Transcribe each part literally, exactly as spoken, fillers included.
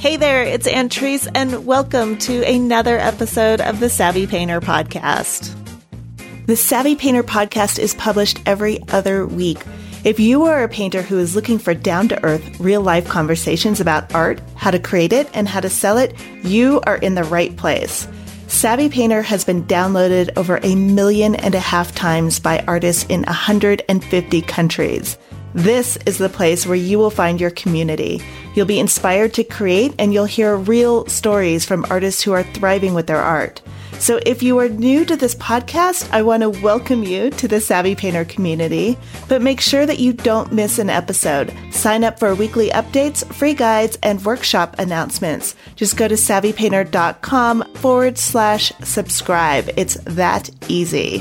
Hey there, it's Antrice, and welcome to another episode of the Savvy Painter Podcast. The Savvy Painter Podcast is published every other week. If you are a painter who is looking for down-to-earth, real-life conversations about art, how to create it, and how to sell it, you are in the right place. Savvy Painter has been downloaded over a million and a half times by artists in one hundred fifty countries. This is the place where you will find your community. You'll be inspired to create, and you'll hear real stories from artists who are thriving with their art. So if you are new to this podcast, I want to welcome you to the Savvy Painter community, but make sure that you don't miss an episode. Sign up for weekly updates, free guides, and workshop announcements. Just go to savvypainter.com forward slash subscribe. It's that easy.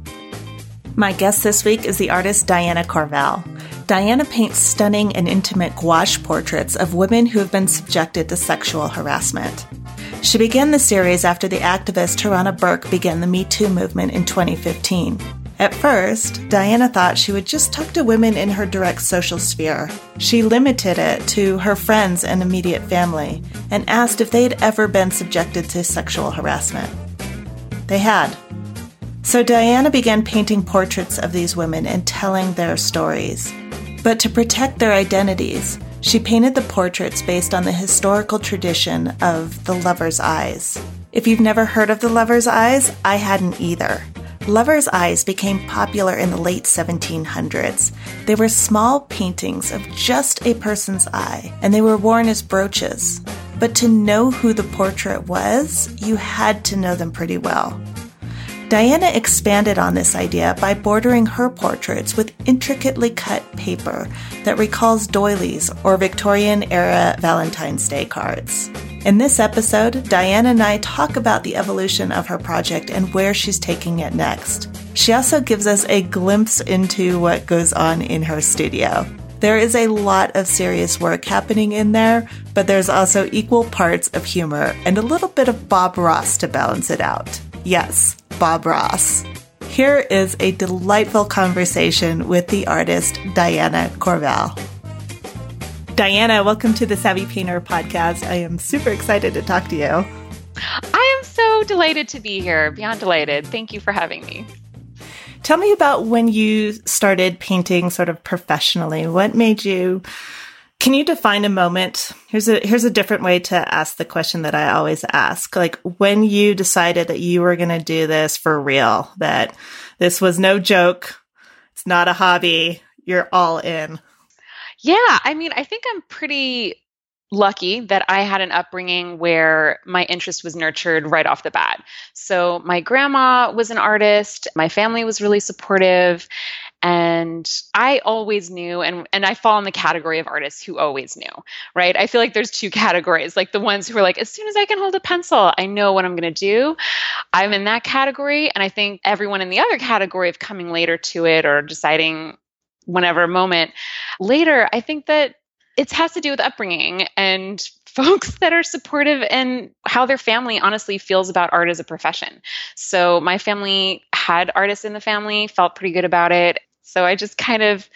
My guest this week is the artist Diana Corvell. Diana paints stunning and intimate gouache portraits of women who have been subjected to sexual harassment. She began the series after the activist Tarana Burke began the Me Too movement in twenty fifteen. At first, Diana thought she would just talk to women in her direct social sphere. She limited it to her friends and immediate family and asked if they'd ever been subjected to sexual harassment. They had. So Diana began painting portraits of these women and telling their stories. But to protect their identities, she painted the portraits based on the historical tradition of the lover's eyes. If you've never heard of the lover's eyes, I hadn't either. Lover's eyes became popular in the late seventeen hundreds. They were small paintings of just a person's eye, and they were worn as brooches. But to know who the portrait was, you had to know them pretty well. Diana expanded on this idea by bordering her portraits with intricately cut paper that recalls doilies or Victorian-era Valentine's Day cards. In this episode, Diana and I talk about the evolution of her project and where she's taking it next. She also gives us a glimpse into what goes on in her studio. There is a lot of serious work happening in there, but there's also equal parts of humor and a little bit of Bob Ross to balance it out. Yes, Bob Ross. Here is a delightful conversation with the artist Diana Corvell. Diana, welcome to the Savvy Painter Podcast. I am super excited to talk to you. I am so delighted to be here. Beyond delighted. Thank you for having me. Tell me about when you started painting sort of professionally. What made you... Can you define a moment? Here's a here's a different way to ask the question that I always ask. Like when you decided that you were going to do this for real, that this was no joke, it's not a hobby, you're all in. Yeah, I mean, I think I'm pretty lucky that I had an upbringing where my interest was nurtured right off the bat. So my grandma was an artist, my family was really supportive, and I always knew, and, and I fall in the category of artists who always knew, right? I feel like there's two categories, like the ones who are like, as soon as I can hold a pencil, I know what I'm going to do. I'm in that category. And I think everyone in the other category of coming later to it or deciding whenever moment later, I think that it has to do with upbringing and folks that are supportive and how their family honestly feels about art as a profession. So my family had artists in the family, felt pretty good about it. So I just kind of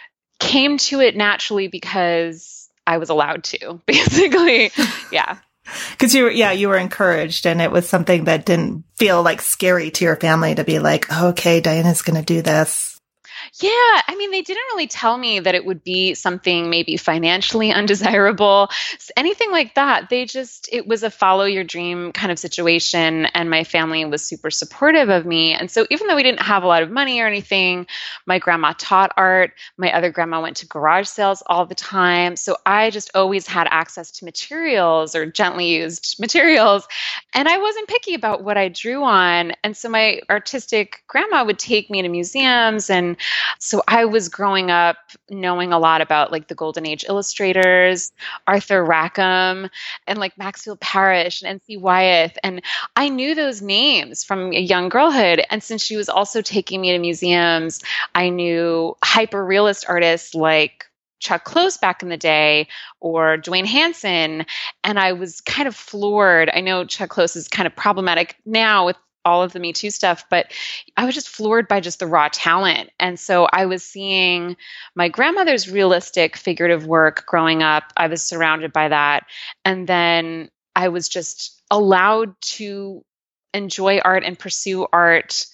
came to it naturally because I was allowed to, basically. Yeah. Because you were, yeah, you were encouraged, and it was something that didn't feel like scary to your family to be like, oh, okay, Diana's going to do this. Yeah, I mean, they didn't really tell me that it would be something maybe financially undesirable, anything like that. They just, it was a follow your dream kind of situation, and my family was super supportive of me. And so even though we didn't have a lot of money or anything, my grandma taught art. My other grandma went to garage sales all the time. So I just always had access to materials or gently used materials. And I wasn't picky about what I drew on. And so my artistic grandma would take me to museums, and so I was growing up knowing a lot about like the Golden Age illustrators, Arthur Rackham, and like Maxfield Parrish and N C Wyeth. And I knew those names from a young girlhood. And since she was also taking me to museums, I knew hyper-realist artists like Chuck Close back in the day or Dwayne Hansen. And I was kind of floored. I know Chuck Close is kind of problematic now with all of the Me Too stuff, but I was just floored by just the raw talent. And so I was seeing my grandmother's realistic figurative work growing up. I was surrounded by that. And then I was just allowed to enjoy art and pursue art.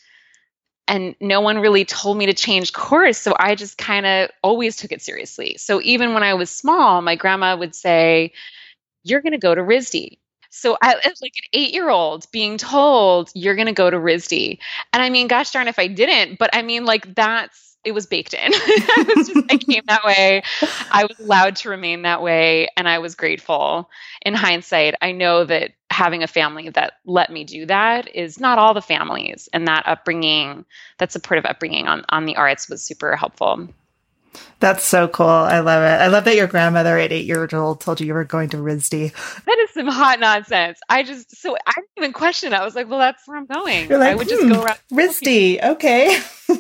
And no one really told me to change course. So I just kind of always took it seriously. So even when I was small, my grandma would say, "You're going to go to R I S D." So I was like an eight-year-old being told, "You're going to go to R I S D." And I mean, gosh darn if I didn't, but I mean, like that's, it was baked in. I was just, I came that way. I was allowed to remain that way. And I was grateful. In hindsight, I know that having a family that let me do that is not all the families. And that upbringing, that supportive upbringing on, on the arts was super helpful. That's so cool. I love it. I love that your grandmother at eight years old told you you were going to R I S D. That is some hot nonsense. I just, so I didn't even question it. I was like, well, that's where I'm going. You're like, I would hmm, just go around. R I S D. Okay. Yeah.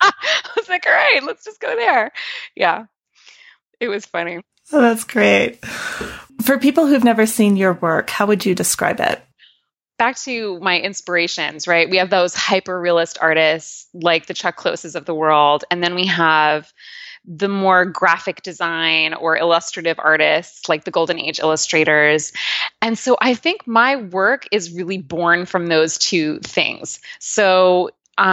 I was like, all right, let's just go there. Yeah. It was funny. Oh, that's great. For people who've never seen your work, how would you describe it? Back to my inspirations, right? We have those hyper realist artists like the Chuck Closes of the world. And then we have the more graphic design or illustrative artists like the Golden Age illustrators. And so I think my work is really born from those two things. So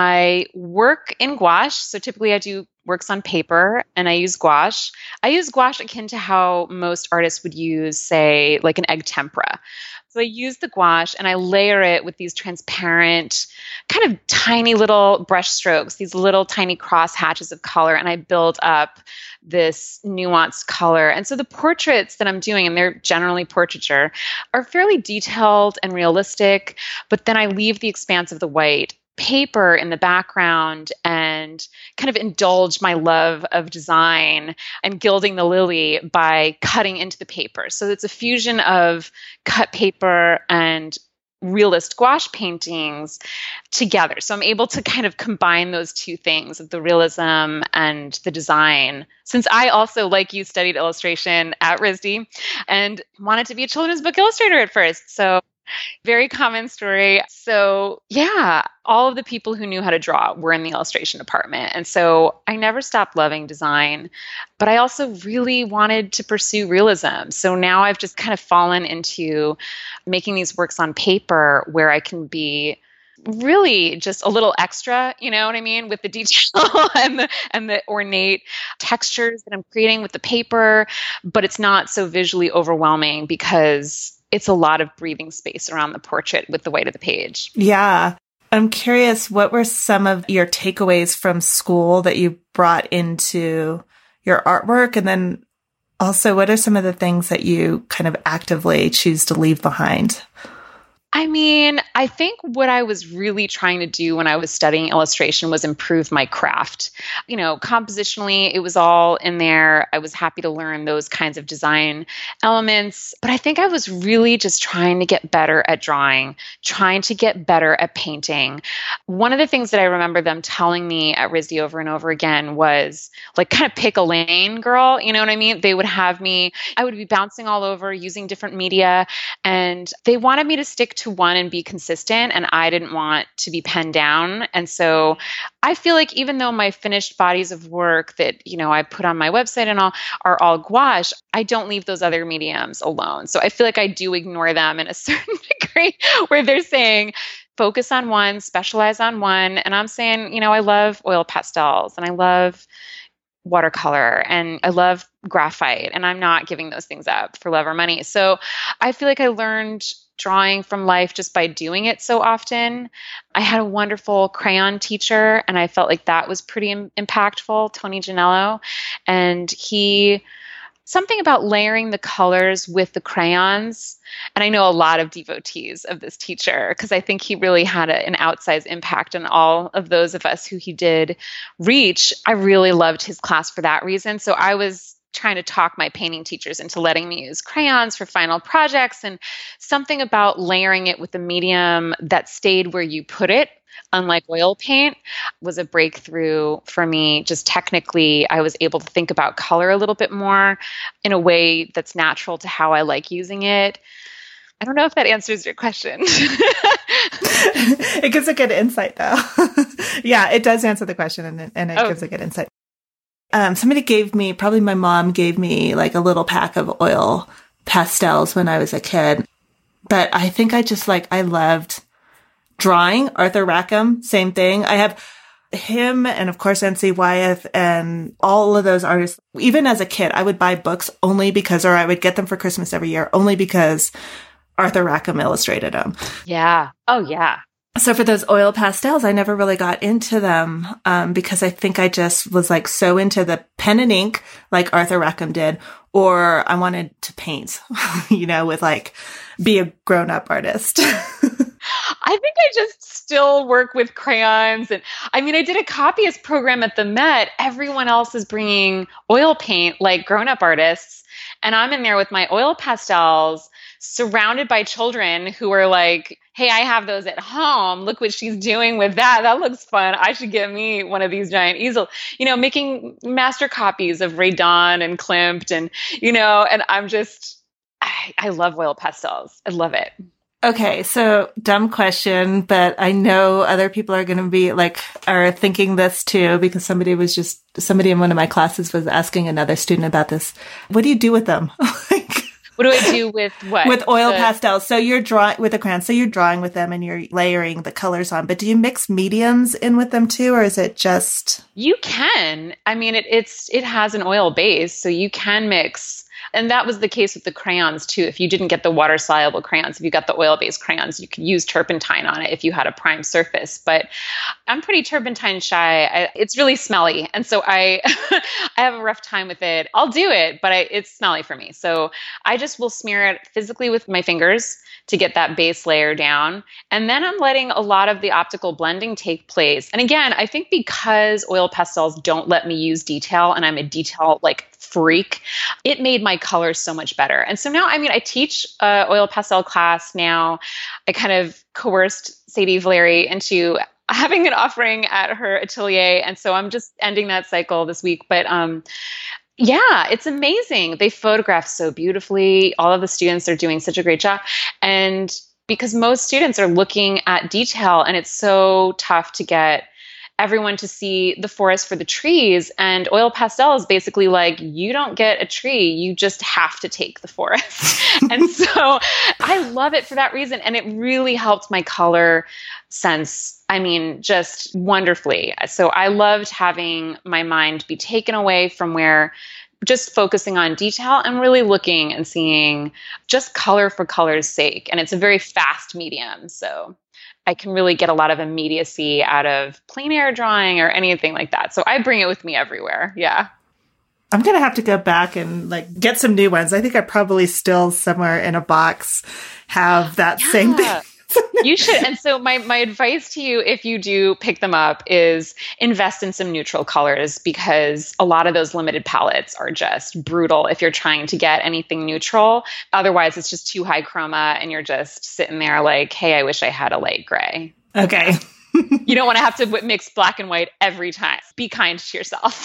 I work in gouache. So typically I do works on paper and I use gouache. I use gouache akin to how most artists would use, say, like an egg tempera. So I use the gouache and I layer it with these transparent, kind of tiny little brush strokes, these little tiny cross hatches of color, and I build up this nuanced color. And so the portraits that I'm doing, and they're generally portraiture, are fairly detailed and realistic, but then I leave the expanse of the white paper in the background and kind of indulge my love of design and gilding the lily by cutting into the paper. So it's a fusion of cut paper and realist gouache paintings together. So I'm able to kind of combine those two things of the realism and the design. Since I also, like you, studied illustration at R I S D and wanted to be a children's book illustrator at first. So very common story. So yeah, all of the people who knew how to draw were in the illustration department. And so I never stopped loving design, but I also really wanted to pursue realism. So now I've just kind of fallen into making these works on paper where I can be really just a little extra, you know what I mean, with the detail and the and the ornate textures that I'm creating with the paper, but it's not so visually overwhelming because it's a lot of breathing space around the portrait with the white of the page. Yeah. I'm curious, what were some of your takeaways from school that you brought into your artwork? And then also, what are some of the things that you kind of actively choose to leave behind? I mean, I think what I was really trying to do when I was studying illustration was improve my craft. You know, compositionally, it was all in there. I was happy to learn those kinds of design elements, but I think I was really just trying to get better at drawing, trying to get better at painting. One of the things that I remember them telling me at R I S D over and over again was like, kind of pick a lane, girl. You know what I mean? They would have me, I would be bouncing all over using different media, and they wanted me to stick to one and be consistent, and I didn't want to be penned down. And so I feel like even though my finished bodies of work that, you know, I put on my website and all are all gouache, I don't leave those other mediums alone. So I feel like I do ignore them in a certain degree where they're saying, focus on one, specialize on one. And I'm saying, you know, I love oil pastels and I love watercolor and I love graphite, and I'm not giving those things up for love or money. So I feel like I learned drawing from life just by doing it so often. I had a wonderful crayon teacher, and I felt like that was pretty im- impactful, Tony Janello. And he, something about layering the colors with the crayons. And I know a lot of devotees of this teacher because I think he really had a, an outsized impact on all of those of us who he did reach. I really loved his class for that reason. So I was trying to talk my painting teachers into letting me use crayons for final projects, and something about layering it with a medium that stayed where you put it, unlike oil paint, was a breakthrough for me. Just technically, I was able to think about color a little bit more in a way that's natural to how I like using it. I don't know if that answers your question. It gives a good insight, though. Yeah, it does answer the question, and, and it Oh. gives a good insight. Um, somebody gave me, probably my mom gave me like a little pack of oil pastels when I was a kid. But I think I just like, I loved drawing. Arthur Rackham, same thing. I have him and of course N C Wyeth and all of those artists. Even as a kid, I would buy books only because, or I would get them for Christmas every year, only because Arthur Rackham illustrated them. Yeah. Oh, yeah. So for those oil pastels, I never really got into them um, because I think I just was like so into the pen and ink like Arthur Rackham did, or I wanted to paint, you know, with like be a grown up artist. I think I just still work with crayons. And I mean, I did a copyist program at the Met. Everyone else is bringing oil paint like grown up artists. And I'm in there with my oil pastels, surrounded by children who are like, hey, I have those at home. Look what she's doing with that. That looks fun. I should get me one of these giant easels. You know, making master copies of Ray Dawn and Klimt and, you know, and I'm just, I, I love oil pastels. I love it. Okay, so dumb question, but I know other people are going to be like, are thinking this too, because somebody was just, somebody in one of my classes was asking another student about this. What do you do with them? Like, what do I do with what? With oil the- pastels. So you're drawing with a crayon. So you're drawing with them and you're layering the colors on, but do you mix mediums in with them too? Or is it just? You can. I mean, it, it's, it has an oil base, so you can mix. And that was the case with the crayons too. If you didn't get the water soluble crayons, if you got the oil based crayons, you could use turpentine on it if you had a prime surface. But I'm pretty turpentine shy. I, it's really smelly. And so I, I have a rough time with it. I'll do it, but I, it's smelly for me. So I just will smear it physically with my fingers to get that base layer down. And then I'm letting a lot of the optical blending take place. And again, I think because oil pastels don't let me use detail and I'm a detail like freak, it made my colors so much better. And so now, I mean, I teach a oil pastel class now. I kind of coerced Sadie Valeri into having an offering at her atelier. And so I'm just ending that cycle this week. But um, yeah, it's amazing. They photograph so beautifully. All of the students are doing such a great job. And because most students are looking at detail, and it's so tough to get everyone to see the forest for the trees. And oil pastel is basically like, you don't get a tree, you just have to take the forest. And so I love it for that reason. And it really helped my color sense. I mean, just wonderfully. So I loved having my mind be taken away from where just focusing on detail and really looking and seeing just color for color's sake. And it's a very fast medium. So I can really get a lot of immediacy out of plein air drawing or anything like that. So I bring it with me everywhere. Yeah. I'm going to have to go back and like get some new ones. I think I probably still somewhere in a box have that Yeah. same thing. You should. And so my, my advice to you, if you do pick them up, is invest in some neutral colors, because a lot of those limited palettes are just brutal if you're trying to get anything neutral. Otherwise, it's just too high chroma and you're just sitting there like, hey, I wish I had a light gray. Okay. You don't want to have to w- mix black and white every time. Be kind to yourself.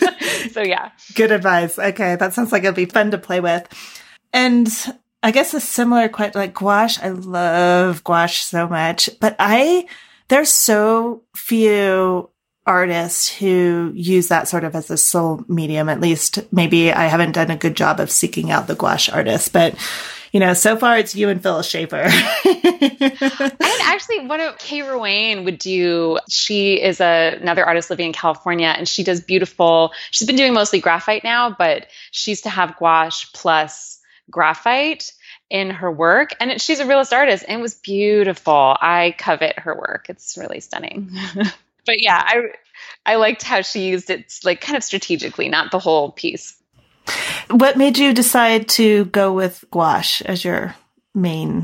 So yeah. Good advice. Okay. That sounds like it'll be fun to play with. And I guess a similar question, like gouache. I love gouache so much, but I, there's so few artists who use that sort of as a sole medium. At least maybe I haven't done a good job of seeking out the gouache artists, but you know, so far it's you and Phyllis Schaefer. And actually, what a Kay Ruane would do, she is a, another artist living in California, and she does beautiful, she's been doing mostly graphite now, but she used to have gouache plus graphite in her work. And it, she's a realist artist, and it was beautiful. I covet her work. It's really stunning. But yeah, I I liked how she used it like kind of strategically, not the whole piece. What made you decide to go with gouache as your main?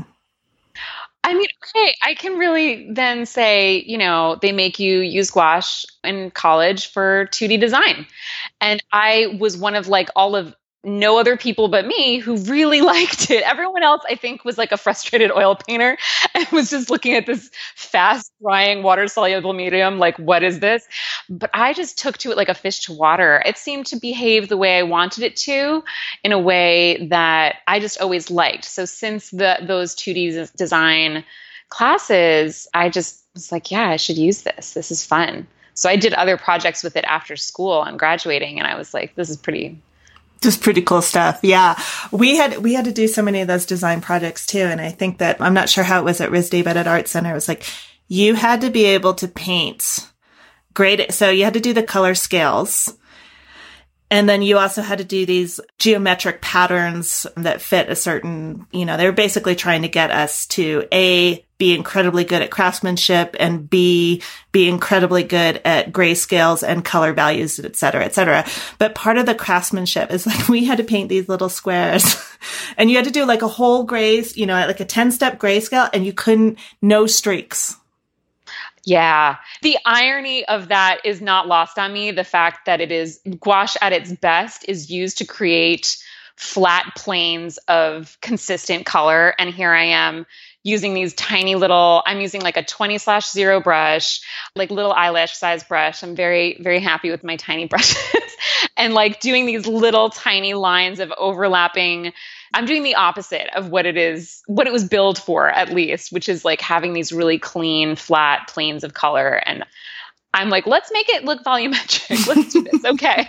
I mean, okay, I can really then say, you know, they make you use gouache in college for two D design. And I was one of like all of no other people but me who really liked it. Everyone else, I think, was like a frustrated oil painter and was just looking at this fast drying water soluble medium. Like, what is this? But I just took to it like a fish to water. It seemed to behave the way I wanted it to, in a way that I just always liked. So since the those two D design classes, I just was like, yeah, I should use this. This is fun. So I did other projects with it after school and graduating, and I was like, this is pretty Just pretty cool stuff. Yeah. We had, we had to do so many of those design projects too. And I think that, I'm not sure how it was at R I S D, but at Art Center, it was like, you had to be able to paint great. So you had to do the color scales. And then you also had to do these geometric patterns that fit a certain, you know, they were basically trying to get us to A, be incredibly good at craftsmanship, and B, be incredibly good at grayscales and color values, et cetera, et cetera. But part of the craftsmanship is like, we had to paint these little squares and you had to do like a whole grays, you know, like a ten step grayscale, and you couldn't, no streaks. Yeah. The irony of that is not lost on me. The fact that it is gouache at its best is used to create flat planes of consistent color. And here I am using these tiny little, I'm using like a twenty slash zero brush, like little eyelash size brush. I'm very, very happy with my tiny brushes and like doing these little tiny lines of overlapping. I'm doing the opposite of what it is, what it was billed for, at least, which is like having these really clean, flat planes of color. And I'm like, let's make it look volumetric. Let's do this. Okay.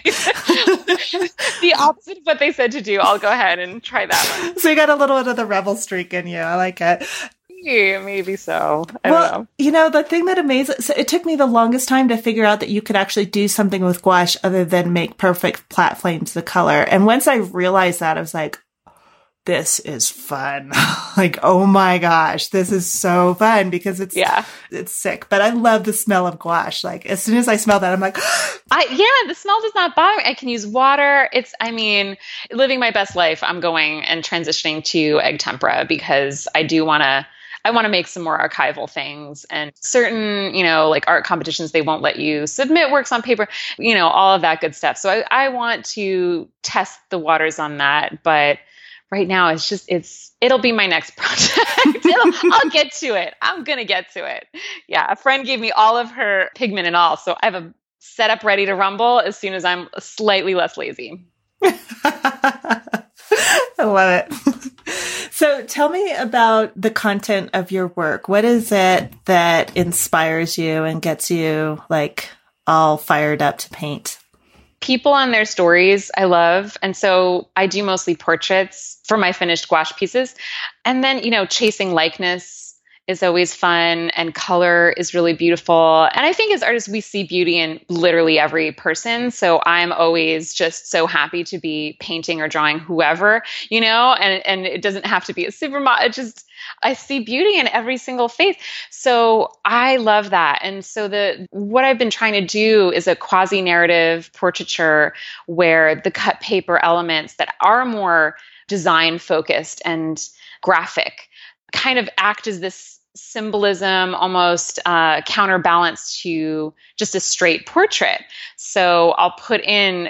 The opposite of what they said to do. I'll go ahead and try that one. So you got a little bit of the rebel streak in you. I like it. Yeah, maybe so. I well, don't know. You know, the thing that amazes, so it took me the longest time to figure out that you could actually do something with gouache other than make perfect flat planes of color. And once I realized that, I was like, this is fun. Like, oh my gosh, this is so fun because it's, yeah, it's sick. But I love the smell of gouache. Like, as soon as I smell that, I'm like, I, yeah, the smell does not bother me. I can use water. It's, I mean, living my best life, I'm going and transitioning to egg tempera because I do want to, I want to make some more archival things, and certain, you know, like art competitions, they won't let you submit works on paper, you know, all of that good stuff. So I, I want to test the waters on that. But right now, it's just, it's, it'll be my next project. It'll, I'll get to it. I'm going to get to it. Yeah. A friend gave me all of her pigment and all. So I have a setup ready to rumble as soon as I'm slightly less lazy. I love it. So tell me about the content of your work. What is it that inspires you and gets you like all fired up to paint? People and their stories I love. And so I do mostly portraits for my finished gouache pieces. And then, you know, chasing likeness is always fun, and color is really beautiful. And I think as artists, we see beauty in literally every person. So I'm always just so happy to be painting or drawing whoever, you know, and, and it doesn't have to be a supermodel. It just, I see beauty in every single face. So I love that. And so the what I've been trying to do is a quasi-narrative portraiture where the cut paper elements that are more design focused and graphic kind of act as this symbolism, almost uh, counterbalance to just a straight portrait. So I'll put in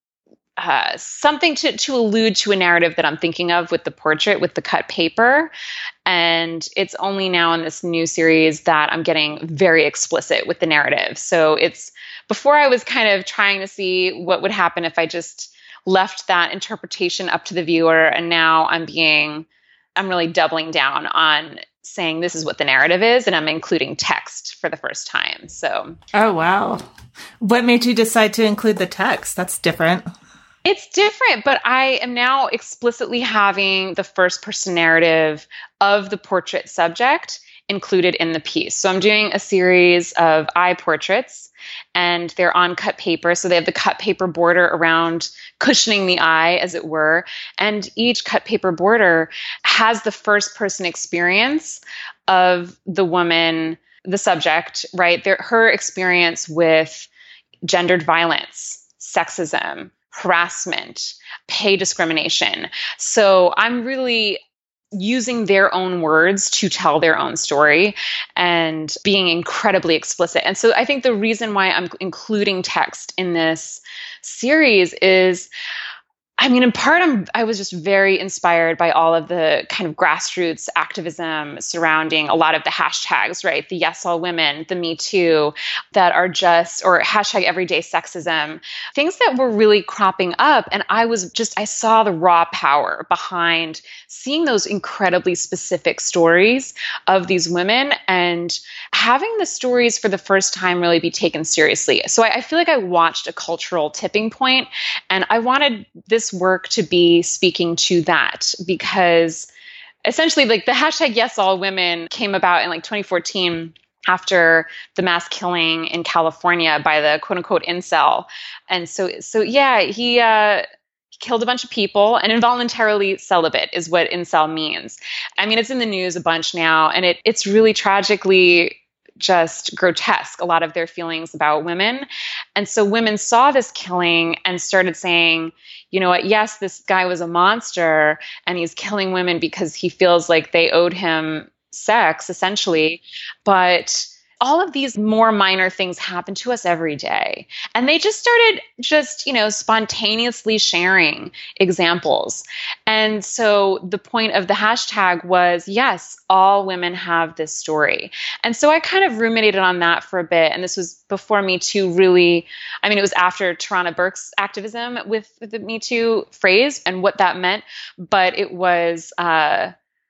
Uh, something to, to allude to a narrative that I'm thinking of with the portrait, with the cut paper. And it's only now in this new series that I'm getting very explicit with the narrative. So it's, before I was kind of trying to see what would happen if I just left that interpretation up to the viewer. And now I'm being, I'm really doubling down on saying this is what the narrative is, and I'm including text for the first time. So, oh, wow. What made you decide to include the text? That's different. It's different, but I am now explicitly having the first person narrative of the portrait subject included in the piece. So I'm doing a series of eye portraits, and they're on cut paper. So they have the cut paper border around cushioning the eye, as it were. And each cut paper border has the first person experience of the woman, the subject, right? Their, her experience with gendered violence, sexism, harassment, pay discrimination. So I'm really using their own words to tell their own story and being incredibly explicit. And so I think the reason why I'm including text in this series is I mean, in part, I'm, I was just very inspired by all of the kind of grassroots activism surrounding a lot of the hashtags, right? The Yes All Women, the Me Too, that are just, or hashtag everyday sexism, things that were really cropping up. And I was just, I saw the raw power behind seeing those incredibly specific stories of these women and having the stories for the first time really be taken seriously. So I, I feel like I watched a cultural tipping point, and I wanted this work to be speaking to that, because essentially like the hashtag Yes All Women came about in like twenty fourteen after the mass killing in California by the quote unquote incel. And so, so yeah, he, uh, killed a bunch of people, and involuntarily celibate is what incel means. I mean, it's in the news a bunch now, and it it's really tragically just grotesque, a lot of their feelings about women. And so women saw this killing and started saying, you know what, yes, this guy was a monster and he's killing women because he feels like they owed him sex, essentially. But all of these more minor things happen to us every day. And they just started just, you know, spontaneously sharing examples. And so the point of the hashtag was, yes, all women have this story. And so I kind of ruminated on that for a bit. And this was before Me Too really, I mean, it was after Tarana Burke's activism with the Me Too phrase and what that meant. But it was, uh,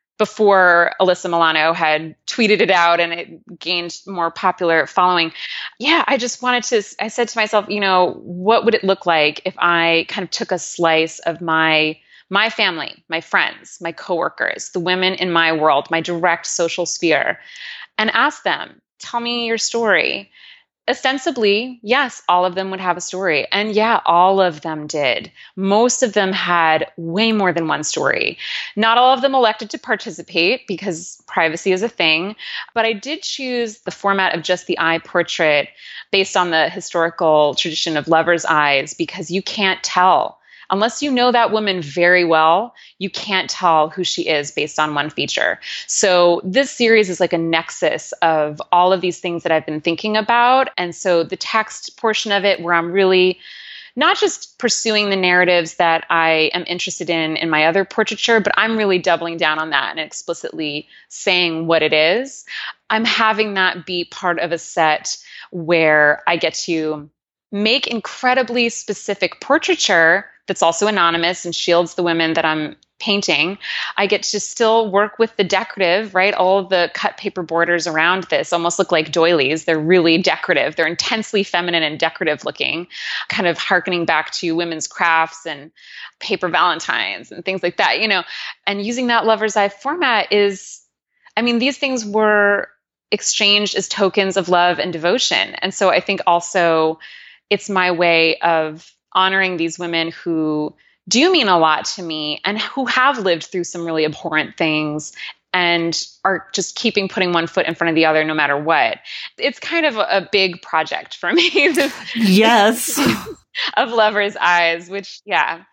before Alyssa Milano had tweeted it out and it gained more popular following. Yeah, I just wanted to, I said to myself, you know, what would it look like if I kind of took a slice of my my family, my friends, my coworkers, the women in my world, my direct social sphere, and asked them, tell me your story. Ostensibly, yes, all of them would have a story. And yeah, all of them did. Most of them had way more than one story. Not all of them elected to participate because privacy is a thing. But I did choose the format of just the eye portrait based on the historical tradition of lover's eyes, because you can't tell. Unless you know that woman very well, you can't tell who she is based on one feature. So this series is like a nexus of all of these things that I've been thinking about. And so the text portion of it, where I'm really not just pursuing the narratives that I am interested in in my other portraiture, but I'm really doubling down on that and explicitly saying what it is. I'm having that be part of a set where I get to make incredibly specific portraiture that's also anonymous and shields the women that I'm painting. I get to still work with the decorative, right? All of the cut paper borders around this almost look like doilies. They're really decorative. They're intensely feminine and decorative looking, kind of hearkening back to women's crafts and paper valentines and things like that, you know. And using that lover's eye format is, I mean, these things were exchanged as tokens of love and devotion. And so I think also it's my way of honoring these women who do mean a lot to me and who have lived through some really abhorrent things and are just keeping putting one foot in front of the other no matter what. It's kind of a, a big project for me. This, yes. of lover's eyes, which, yeah.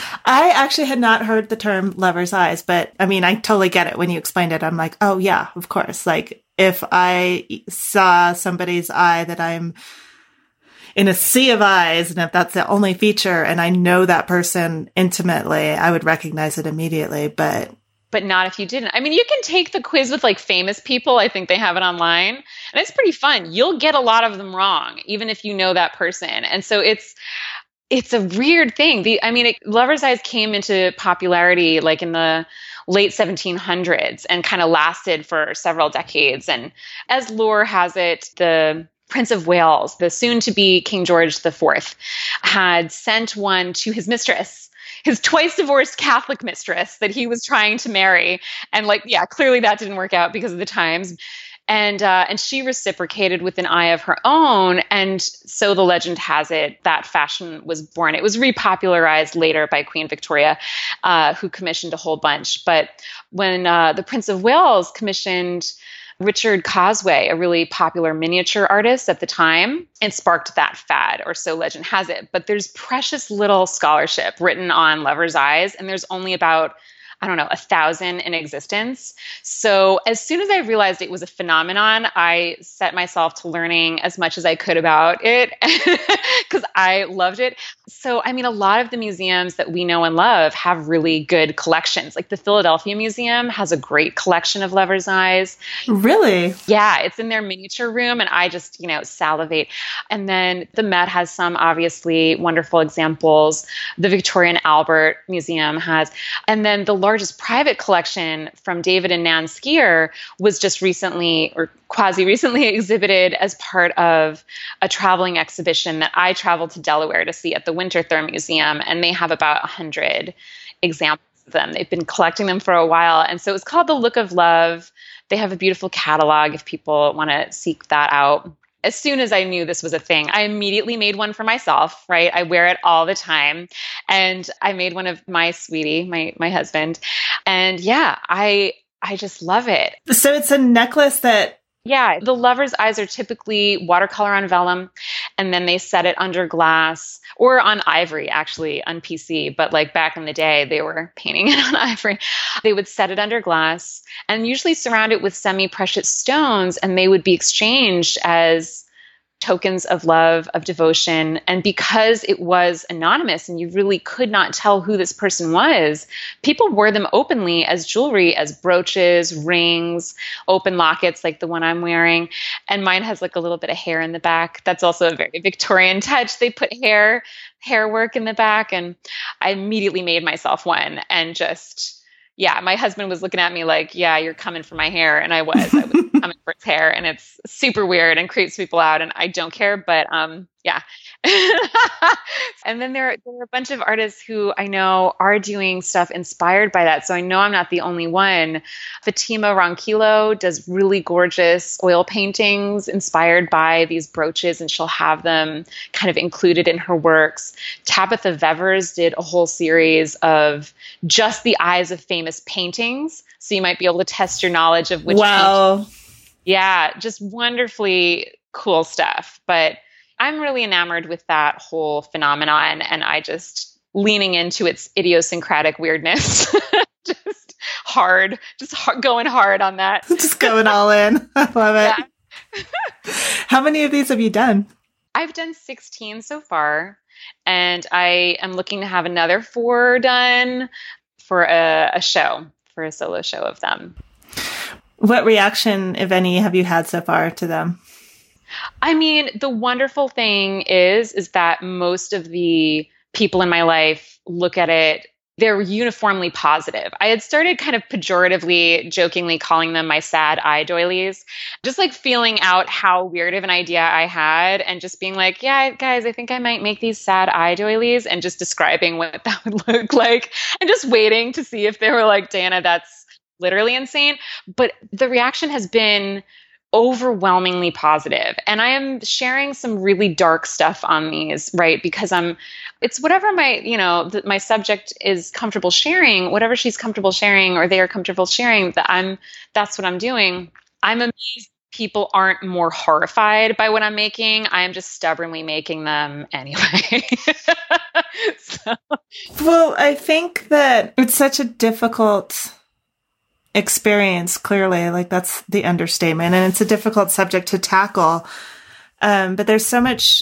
I actually had not heard the term lover's eyes, but I mean, I totally get it. When you explained it, I'm like, oh yeah, of course. Like if I saw somebody's eye that I'm in a sea of eyes, and if that's the only feature and I know that person intimately, I would recognize it immediately. But but not if you didn't. I mean, you can take the quiz with like famous people. I think they have it online, and it's pretty fun. You'll get a lot of them wrong, even if you know that person. And so it's it's a weird thing. The I mean, it, lover's eyes came into popularity like in the late seventeen hundreds and kind of lasted for several decades. And as lore has it, the Prince of Wales, the soon-to-be King George the Fourth, had sent one to his mistress, his twice-divorced Catholic mistress that he was trying to marry. And like, yeah, clearly that didn't work out because of the times. And uh, and she reciprocated with an eye of her own. And so the legend has it that fashion was born. It was repopularized later by Queen Victoria, uh, who commissioned a whole bunch. But when uh, the Prince of Wales commissioned Richard Cosway, a really popular miniature artist at the time, it sparked that fad, or so legend has it. But there's precious little scholarship written on lover's eyes, and there's only about I don't know, a thousand in existence. So as soon as I realized it was a phenomenon, I set myself to learning as much as I could about it because I loved it. So, I mean, a lot of the museums that we know and love have really good collections. Like the Philadelphia Museum has a great collection of lover's eyes. Really? Yeah, it's in their miniature room, and I just, you know, salivate. And then the Met has some obviously wonderful examples. The Victoria and Albert Museum has. And then the largest private collection from David and Nan Skier was just recently, or quasi recently, exhibited as part of a traveling exhibition that I traveled to Delaware to see at the Winterthur Museum. And they have about one hundred examples of them. They've been collecting them for a while. And so it's called The Look of Love. They have a beautiful catalog if people want to seek that out. As soon as I knew this was a thing, I immediately made one for myself, right? I wear it all the time. And I made one of my sweetie, my my husband. And yeah, I I just love it. So it's a necklace that... Yeah, the lover's eyes are typically watercolor on vellum, and then they set it under glass or on ivory, actually, on P C. But like back in the day, they were painting it on ivory. They would set it under glass and usually surround it with semi-precious stones, and they would be exchanged as tokens of love, of devotion. And because it was anonymous and you really could not tell who this person was, people wore them openly as jewelry, as brooches, rings, open lockets like the one I'm wearing. And mine has like a little bit of hair in the back. That's also a very Victorian touch. They put hair, hair work in the back. And I immediately made myself one and just... Yeah, my husband was looking at me like, yeah, you're coming for my hair. And I was. I was coming for his hair. And it's super weird and creeps people out. And I don't care. But um, yeah. And then there, there are a bunch of artists who I know are doing stuff inspired by that. So I know I'm not the only one. Fatima Ronquillo does really gorgeous oil paintings inspired by these brooches, and she'll have them kind of included in her works. Tabitha Vevers did a whole series of just the eyes of famous paintings. So you might be able to test your knowledge of which. Wow. Painting. Yeah, just wonderfully cool stuff. But I'm really enamored with that whole phenomenon, and I just leaning into its idiosyncratic weirdness. Just hard, just hard, going hard on that. Just going all in. I love it. Yeah. How many of these have you done? I've done sixteen so far, and I am looking to have another four done for a, a show, for a solo show of them. What reaction, if any, have you had so far to them? I mean, the wonderful thing is, is that most of the people in my life look at it, they're uniformly positive. I had started kind of pejoratively, jokingly calling them my sad eye doilies, just like feeling out how weird of an idea I had and just being like, yeah, guys, I think I might make these sad eye doilies, and just describing what that would look like and just waiting to see if they were like, Dana, that's literally insane. But the reaction has been overwhelmingly positive. And I am sharing some really dark stuff on these, right? Because I'm, it's whatever my, you know, th- my subject is comfortable sharing, whatever she's comfortable sharing or they are comfortable sharing, that I'm, that's what I'm doing. I'm amazed people aren't more horrified by what I'm making. I am just stubbornly making them anyway. So. Well, I think that it's such a difficult experience, clearly, like that's the understatement, and it's a difficult subject to tackle, um but there's so much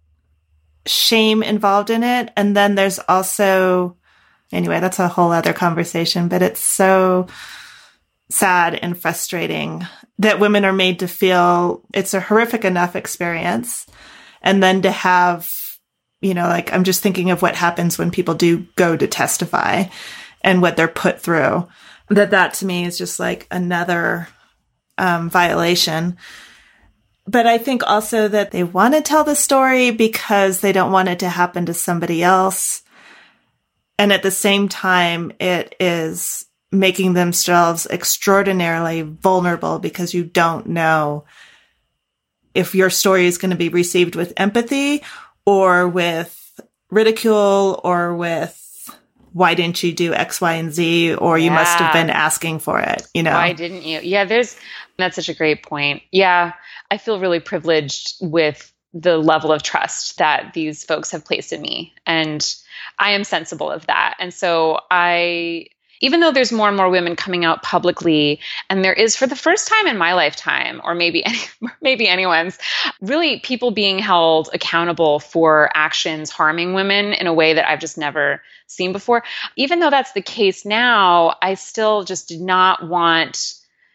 shame involved in it, and then there's also, anyway, that's a whole other conversation, but it's so sad and frustrating that women are made to feel it's a horrific enough experience, and then to have, you know, like I'm just thinking of what happens when people do go to testify and what they're put through. That that to me is just like another um, violation. But I think also that they want to tell the story because they don't want it to happen to somebody else. And at the same time, it is making themselves extraordinarily vulnerable because you don't know if your story is going to be received with empathy or with ridicule or with, why didn't you do X, Y, and Z? Or you yeah. must have been asking for it, you know? Why didn't you? Yeah, there's, that's such a great point. Yeah, I feel really privileged with the level of trust that these folks have placed in me. And I am sensible of that. And so I, even though there's more and more women coming out publicly, and there is for the first time in my lifetime, or maybe any, maybe anyone's, really people being held accountable for actions harming women in a way that I've just never seen before. Even though that's the case now, I still just did not want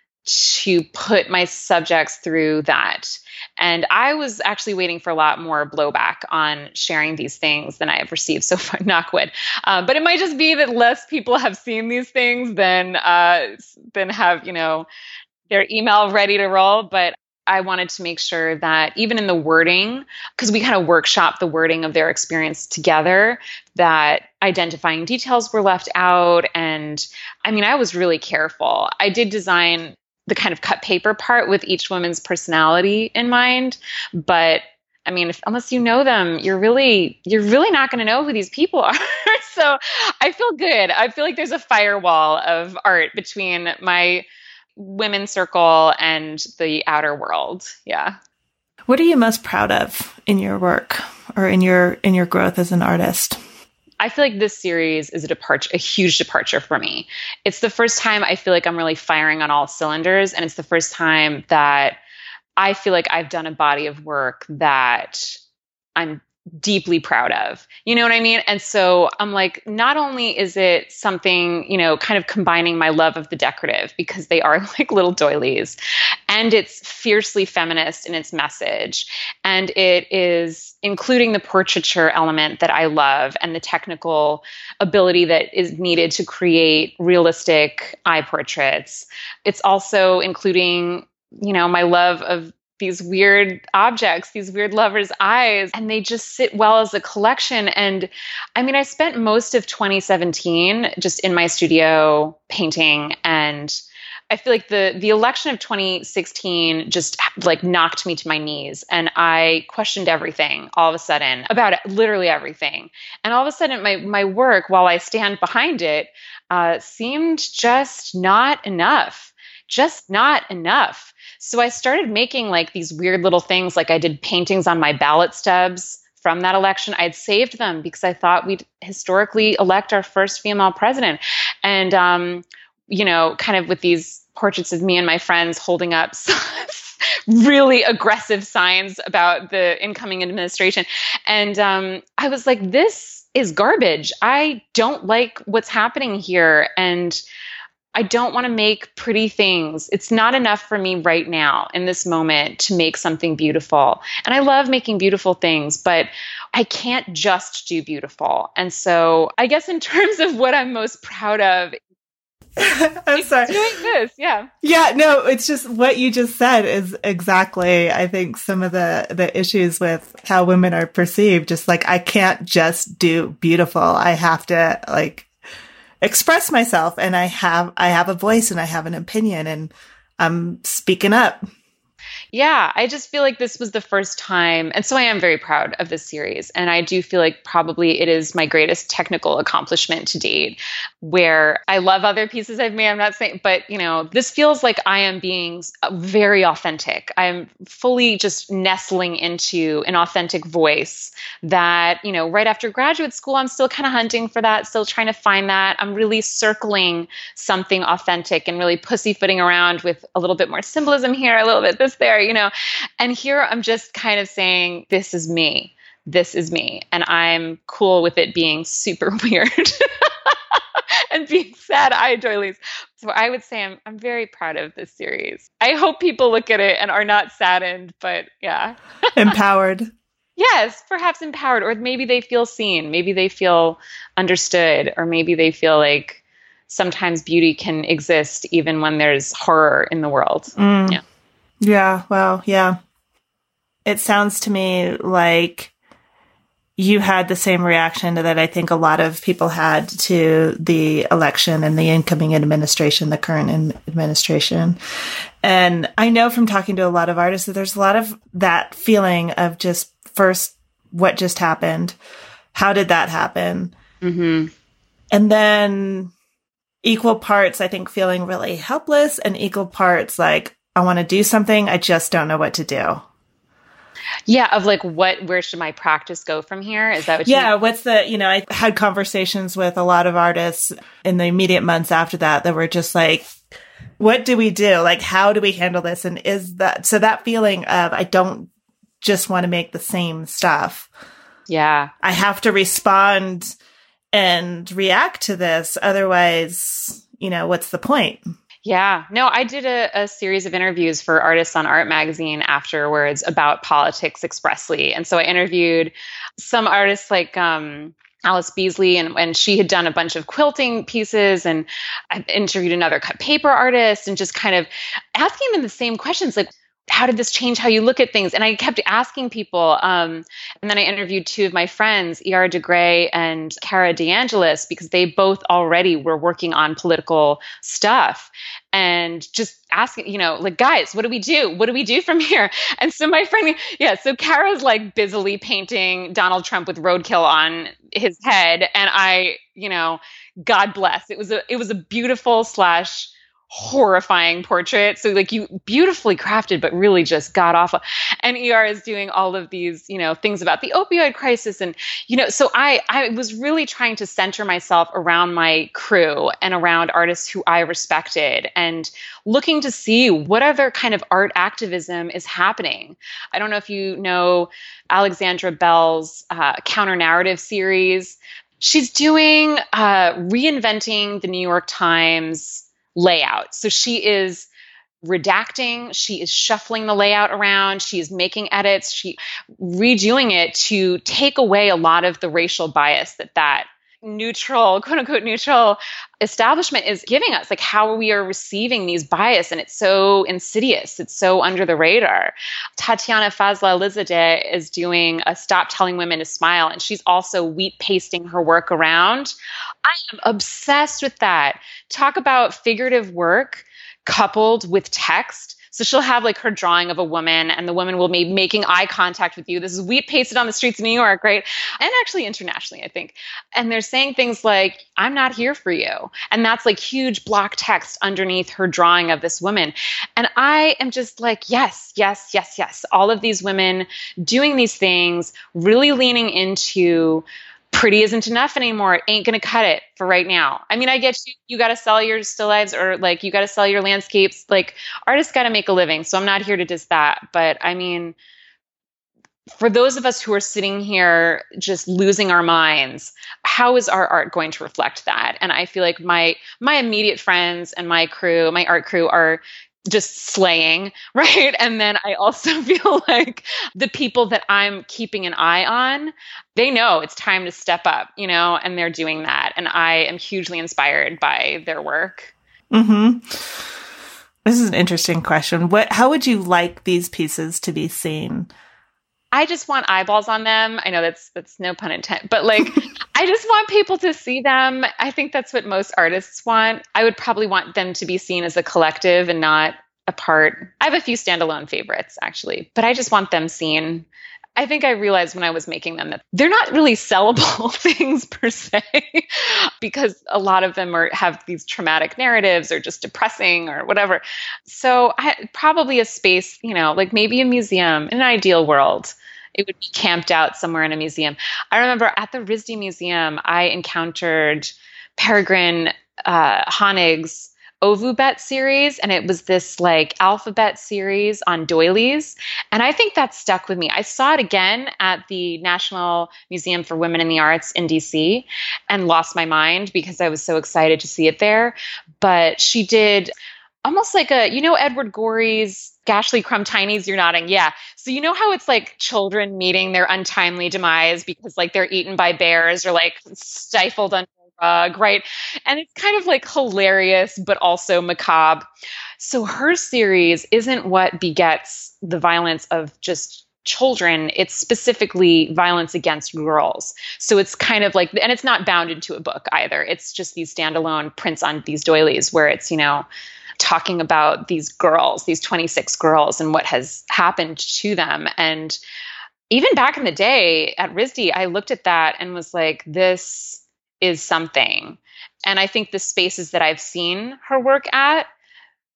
to put my subjects through that. And I was actually waiting for a lot more blowback on sharing these things than I have received so far, knock wood. Uh, but it might just be that less people have seen these things than uh, than have, you know, their email ready to roll. But I wanted to make sure that even in the wording, because we kind of workshop the wording of their experience together, that identifying details were left out. And I mean, I was really careful. I did design the kind of cut paper part with each woman's personality in mind. But I mean, if, unless you know them, you're really, you're really not going to know who these people are. So I feel good. I feel like there's a firewall of art between my women's circle and the outer world. Yeah. What are you most proud of in your work or in your, in your growth as an artist? I feel like this series is a departure, a huge departure for me. It's the first time I feel like I'm really firing on all cylinders. And it's the first time that I feel like I've done a body of work that I'm deeply proud of. You know what I mean? And so I'm like, not only is it something, you know, kind of combining my love of the decorative, because they are like little doilies, and it's fiercely feminist in its message, and it is including the portraiture element that I love and the technical ability that is needed to create realistic eye portraits. It's also including, you know, my love of these weird objects, these weird lovers' eyes, and they just sit well as a collection. And I mean, I spent most of twenty seventeen just in my studio painting, and I feel like the the election of twenty sixteen just like knocked me to my knees, and I questioned everything all of a sudden about it, literally everything. And all of a sudden my my work, while I stand behind it, uh, seemed just not enough, just not enough. So I started making like these weird little things. Like I did paintings on my ballot stubs from that election. I had saved them because I thought we'd historically elect our first female president. And, um, you know, kind of with these portraits of me and my friends holding up really aggressive signs about the incoming administration. And um, I was like, this is garbage. I don't like what's happening here. And I don't want to make pretty things. It's not enough for me right now in this moment to make something beautiful. And I love making beautiful things, but I can't just do beautiful. And so I guess in terms of what I'm most proud of, I'm sorry. Doing this, yeah. Yeah, no, it's just what you just said is exactly, I think, some of the, the issues with how women are perceived. Just like, I can't just do beautiful. I have to like express myself, and I have, I have a voice and I have an opinion, and I'm speaking up. Yeah, I just feel like this was the first time. And so I am very proud of this series. And I do feel like probably it is my greatest technical accomplishment to date, where I love other pieces I've made. I'm not saying, but you know, this feels like I am being very authentic. I'm fully just nestling into an authentic voice that, you know, right after graduate school, I'm still kind of hunting for that, still trying to find that. I'm really circling something authentic and really pussyfooting around with a little bit more symbolism here, a little bit this there, you know, and here I'm just kind of saying, this is me, this is me. And I'm cool with it being super weird and being sad-eyed doilies. So I would say I'm, I'm very proud of this series. I hope people look at it and are not saddened, but yeah. Empowered. Yes, perhaps empowered, or maybe they feel seen, maybe they feel understood, or maybe they feel like sometimes beauty can exist even when there's horror in the world. Mm. Yeah. Yeah, well, yeah. It sounds to me like you had the same reaction that I think a lot of people had to the election and the incoming administration, the current in- administration. And I know from talking to a lot of artists that there's a lot of that feeling of just first, what just happened? How did that happen? Mm-hmm. And then equal parts, I think, feeling really helpless, and equal parts like, I want to do something, I just don't know what to do. Yeah, of like what, where should my practice go from here? Is that what you Yeah, mean? what's the, you know, I had conversations with a lot of artists in the immediate months after that that were just like, what do we do? Like, how do we handle this? And is that, so that feeling of, I don't just want to make the same stuff. Yeah. I have to respond and react to this. Otherwise, you know, what's the point? Yeah. No, I did a, a series of interviews for Artists on Art magazine afterwards about politics expressly. And so I interviewed some artists like um, Alice Beasley, and, and she had done a bunch of quilting pieces. And I interviewed another cut paper artist and just kind of asking them the same questions, like, how did this change how you look at things? And I kept asking people. Um, and then I interviewed two of my friends, E R DeGray and Cara DeAngelis, because they both already were working on political stuff. And just asking, you know, like, guys, what do we do? What do we do from here? And so my friend, yeah, so Cara's like busily painting Donald Trump with roadkill on his head. And I, you know, God bless. It was a, it was a beautiful slash horrifying portrait. So like you beautifully crafted, but really just god awful. And E R is doing all of these, you know, things about the opioid crisis. And, you know, so I, I was really trying to center myself around my crew and around artists who I respected and looking to see what other kind of art activism is happening. I don't know if you know Alexandra Bell's uh, counter narrative series. She's doing uh, reinventing the New York Times layout. So she is redacting, she is shuffling the layout around, she is making edits, she redoing it to take away a lot of the racial bias that that neutral, quote unquote, neutral establishment is giving us, like how we are receiving these bias. And it's so insidious. It's so under the radar. Tatiana Fazla Alizadeh is doing a Stop Telling Women to Smile. And she's also wheat pasting her work around. I am obsessed with that. Talk about figurative work coupled with text. So she'll have like her drawing of a woman, and the woman will be making eye contact with you. This is wheat pasted on the streets of New York, right? And actually internationally, I think. And they're saying things like, I'm not here for you. And that's like huge block text underneath her drawing of this woman. And I am just like, yes, yes, yes, yes. All of these women doing these things, really leaning into pretty isn't enough anymore. It ain't going to cut it for right now. I mean, I get you, you got to sell your still lives, or like you got to sell your landscapes. Like artists got to make a living. So I'm not here to diss that. But I mean, for those of us who are sitting here just losing our minds, how is our art going to reflect that? And I feel like my my immediate friends and my crew, my art crew, are just slaying, right? And then I also feel like the people that I'm keeping an eye on, they know it's time to step up, you know, and they're doing that. And I am hugely inspired by their work. Mm-hmm. This is an interesting question. What, how would you like these pieces to be seen? I just want eyeballs on them. I know that's that's no pun intended, but like I just want people to see them. I think that's what most artists want. I would probably want them to be seen as a collective and not a part. I have a few standalone favorites actually, but I just want them seen. I think I realized when I was making them that they're not really sellable things per se, because a lot of them are have these traumatic narratives or just depressing or whatever. So I, probably a space, you know, like maybe a museum in an ideal world. It would be camped out somewhere in a museum. I remember at the RISD Museum, I encountered Peregrine uh, Honig's Ovubet series, and it was this like alphabet series on doilies. And I think that stuck with me. I saw it again at the National Museum for Women in the Arts in D C and lost my mind because I was so excited to see it there. But she did almost like a, you know, Edward Gorey's Gashly Crumb Tinies, you're nodding. Yeah. So you know how it's like children meeting their untimely demise because like they're eaten by bears or like stifled under a rug, right? And it's kind of like hilarious, but also macabre. So her series isn't what begets the violence of just children. It's specifically violence against girls. So it's kind of like, and it's not bound into a book either. It's just these standalone prints on these doilies where it's, you know, talking about these girls, these twenty-six girls and what has happened to them. And even back in the day at RISD, I looked at that and was like, this is something. And I think the spaces that I've seen her work at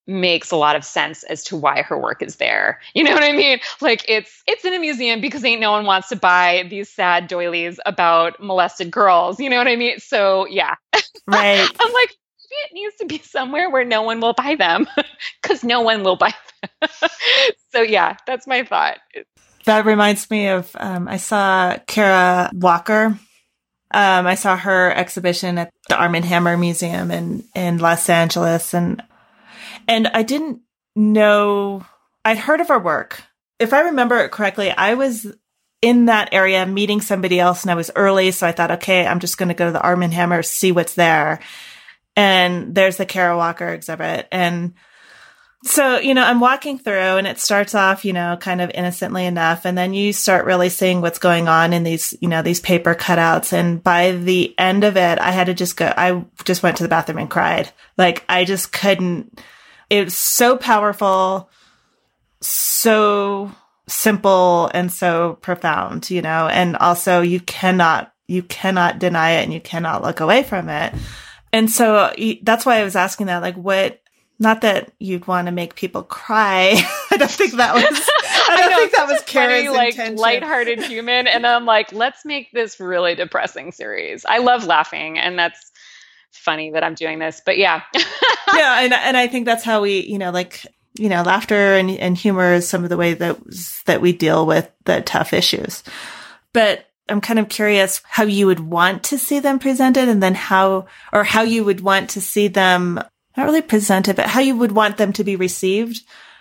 makes a lot of sense as to why her work is there. You know what I mean? Like it's it's in a museum because ain't no one wants to buy these sad doilies about molested girls. You know what I mean? So yeah. Right. I'm like, it needs to be somewhere where no one will buy them because no one will buy them. So yeah, that's my thought. That reminds me of, um, I saw Kara Walker. Um, I saw her exhibition at the Arm and Hammer Museum in, in Los Angeles. And, and I didn't know, I'd heard of her work. If I remember it correctly, I was in that area meeting somebody else and I was early. So I thought, okay, I'm just going to go to the Arm and Hammer, see what's there. And there's the Kara Walker exhibit. And so, you know, I'm walking through and it starts off, you know, kind of innocently enough. And then you start really seeing what's going on in these, you know, these paper cutouts. And by the end of it, I had to just go, I just went to the bathroom and cried. Like, I just couldn't, it was so powerful, so simple and so profound, you know, and also you cannot, you cannot deny it and you cannot look away from it. And so that's why I was asking that, like, what, not that you'd want to make people cry. I don't think that was, I don't I know, think that was Kara's funny, intention. Like, lighthearted human. And I'm like, let's make this really depressing series. I love laughing, and that's funny that I'm doing this, but yeah. Yeah. And, and I think that's how we, you know, like, you know, laughter and, and humor is some of the way that, that we deal with the tough issues. But I'm kind of curious how you would want to see them presented, and then how, or how you would want to see them, not really presented, but how you would want them to be received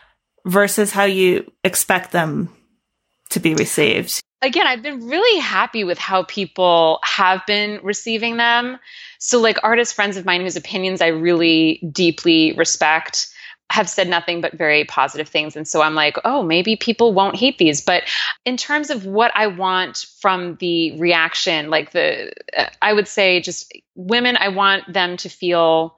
versus how you expect them to be received. Again, I've been really happy with how people have been receiving them. So like artist friends of mine whose opinions I really deeply respect have said nothing but very positive things. And so I'm like, oh, maybe people won't hate these. But in terms of what I want from the reaction, like the, uh, I would say just women, I want them to feel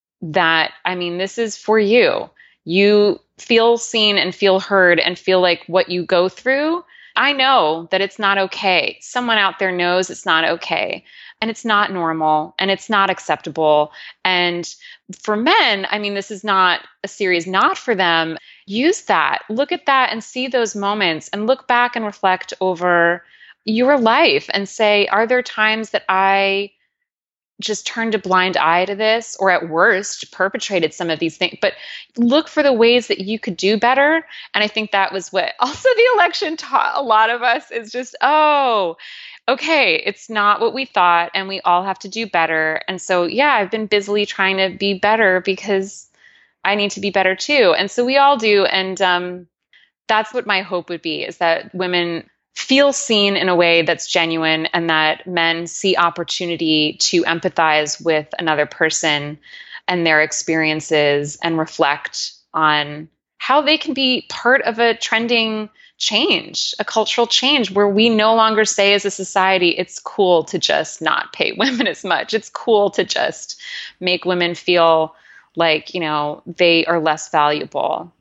that, I mean, this is for you. You feel seen and feel heard and feel like what you go through, I know that it's not okay. Someone out there knows it's not okay. And it's not normal and it's not acceptable. And for men, I mean, this is not a series not for them. Use that. Look at that and see those moments and look back and reflect over your life and say, are there times that I just turned a blind eye to this, or at worst perpetrated some of these things? But look for the ways that you could do better. And I think that was what also the election taught a lot of us, is just, oh, okay, it's not what we thought and we all have to do better. And so, yeah, I've been busily trying to be better because I need to be better too. And so we all do. And um, that's what my hope would be, is that women feel seen in a way that's genuine, and that men see opportunity to empathize with another person and their experiences and reflect on how they can be part of a trending change, a cultural change where we no longer say as a society, it's cool to just not pay women as much. It's cool to just make women feel like, you know, they are less valuable.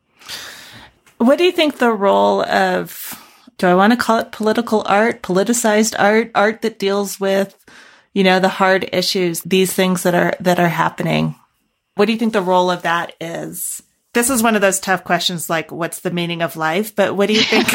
What do you think the role of, do I want to call it political art, politicized art, art that deals with, you know, the hard issues, these things that are, that are happening? What do you think the role of that is? This is one of those tough questions, like, what's the meaning of life? But what do you think?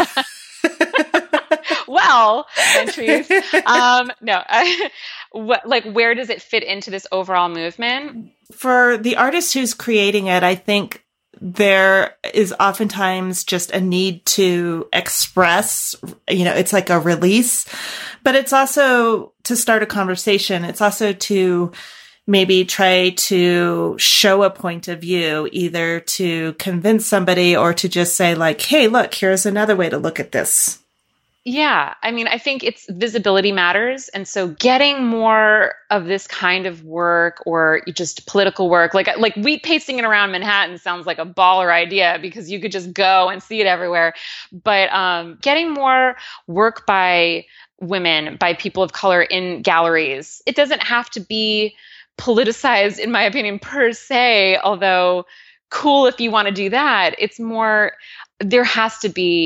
Well, entries. Um, no, I, what, like, where does it fit into this overall movement? For the artist who's creating it, I think there is oftentimes just a need to express, you know, it's like a release, but it's also to start a conversation. It's also to maybe try to show a point of view, either to convince somebody or to just say like, hey, look, here's another way to look at this. Yeah. I mean, I think it's visibility matters. And so getting more of this kind of work, or just political work, like, like wheat pasting it around Manhattan sounds like a baller idea because you could just go and see it everywhere. But um, getting more work by women, by people of color in galleries, it doesn't have to be politicized, in my opinion, per se, although cool if you want to do that. It's more, there has to be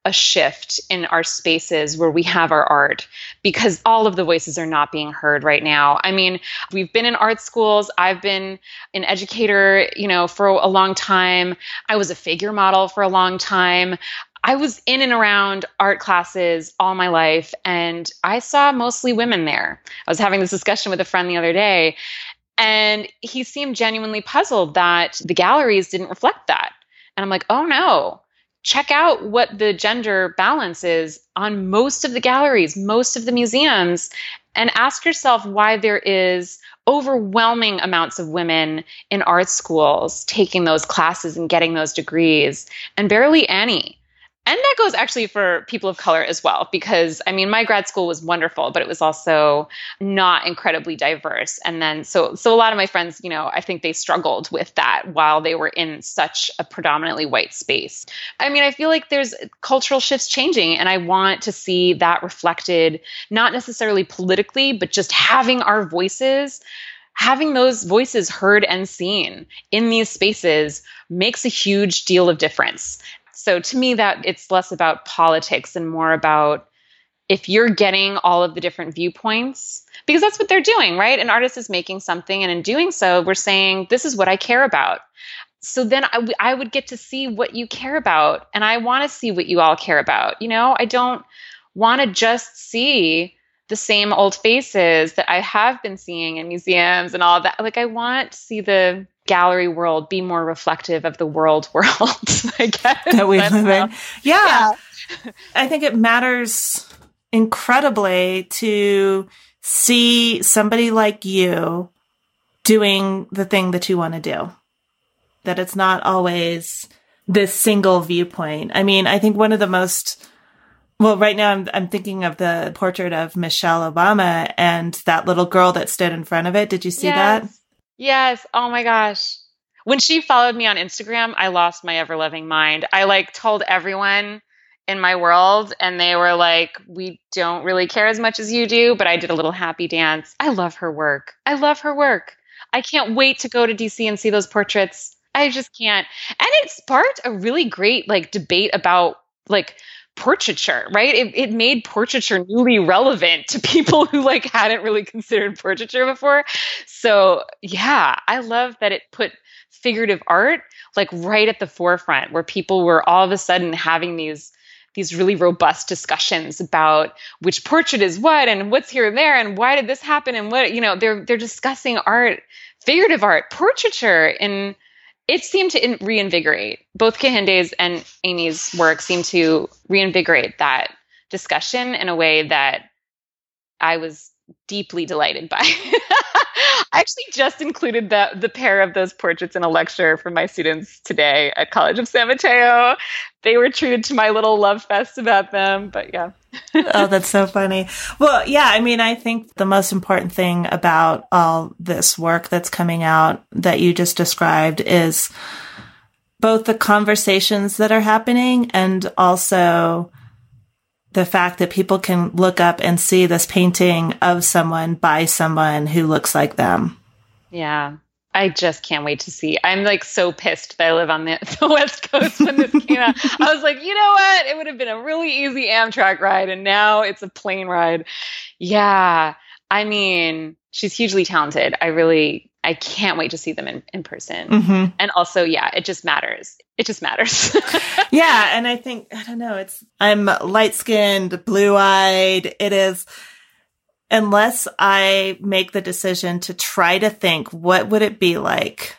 a shift in our spaces where we have our art, because all of the voices are not being heard right now. I mean, we've been in art schools. I've been an educator, you know, for a long time. I was a figure model for a long time. I was in and around art classes all my life, and I saw mostly women there. I was having this discussion with a friend the other day, and he seemed genuinely puzzled that the galleries didn't reflect that. And I'm like, oh no. Check out what the gender balance is on most of the galleries, most of the museums, and ask yourself why there is overwhelming amounts of women in art schools taking those classes and getting those degrees, and barely any. And that goes actually for people of color as well, because I mean, my grad school was wonderful, but it was also not incredibly diverse. And then, so, so a lot of my friends, you know, I think they struggled with that while they were in such a predominantly white space. I mean, I feel like there's cultural shifts changing, and I want to see that reflected, not necessarily politically, but just having our voices, having those voices heard and seen in these spaces makes a huge deal of difference. So to me, that it's less about politics and more about if you're getting all of the different viewpoints, because that's what they're doing, right? An artist is making something, and in doing so, we're saying, this is what I care about. So then I, w- I would get to see what you care about, and I want to see what you all care about. You know, I don't want to just see the same old faces that I have been seeing in museums and all that. Like, I want to see the gallery world be more reflective of the world world, I guess. That we live in. Yeah. yeah. I think it matters incredibly to see somebody like you doing the thing that you want to do. That it's not always this single viewpoint. I mean, I think one of the most, well, right now I'm I'm thinking of the portrait of Michelle Obama and that little girl that stood in front of it. Did you see yes. that? Yes. Oh my gosh. When she followed me on Instagram, I lost my ever loving mind. I like told everyone in my world, and they were like, we don't really care as much as you do, but I did a little happy dance. I love her work. I love her work. I can't wait to go to D C and see those portraits. I just can't. And it sparked a really great like debate about like portraiture, right? It, it made portraiture newly relevant to people who like hadn't really considered portraiture before. So yeah, I love that it put figurative art like right at the forefront, where people were all of a sudden having these these really robust discussions about which portrait is what and what's here and there and why did this happen and what, you know, they're they're discussing art, figurative art, portraiture, and it seemed to in- reinvigorate. Both Kehinde's and Amy's work seemed to reinvigorate that discussion in a way that I was deeply delighted by. I actually just included the, the pair of those portraits in a lecture for my students today at College of San Mateo. They were treated to my little love fest about them, but yeah. Oh, that's so funny. Well, yeah, I mean, I think the most important thing about all this work that's coming out that you just described is both the conversations that are happening and also the fact that people can look up and see this painting of someone by someone who looks like them. Yeah. I just can't wait to see. I'm like so pissed that I live on the, the West Coast when this came out. I was like, you know what? It would have been a really easy Amtrak ride, and now it's a plane ride. Yeah. I mean, she's hugely talented. I really, I can't wait to see them in, in person. Mm-hmm. And also, yeah, it just matters. It just matters. Yeah. And I think, I don't know, it's, I'm light-skinned, blue-eyed. It is, unless I make the decision to try to think, what would it be like,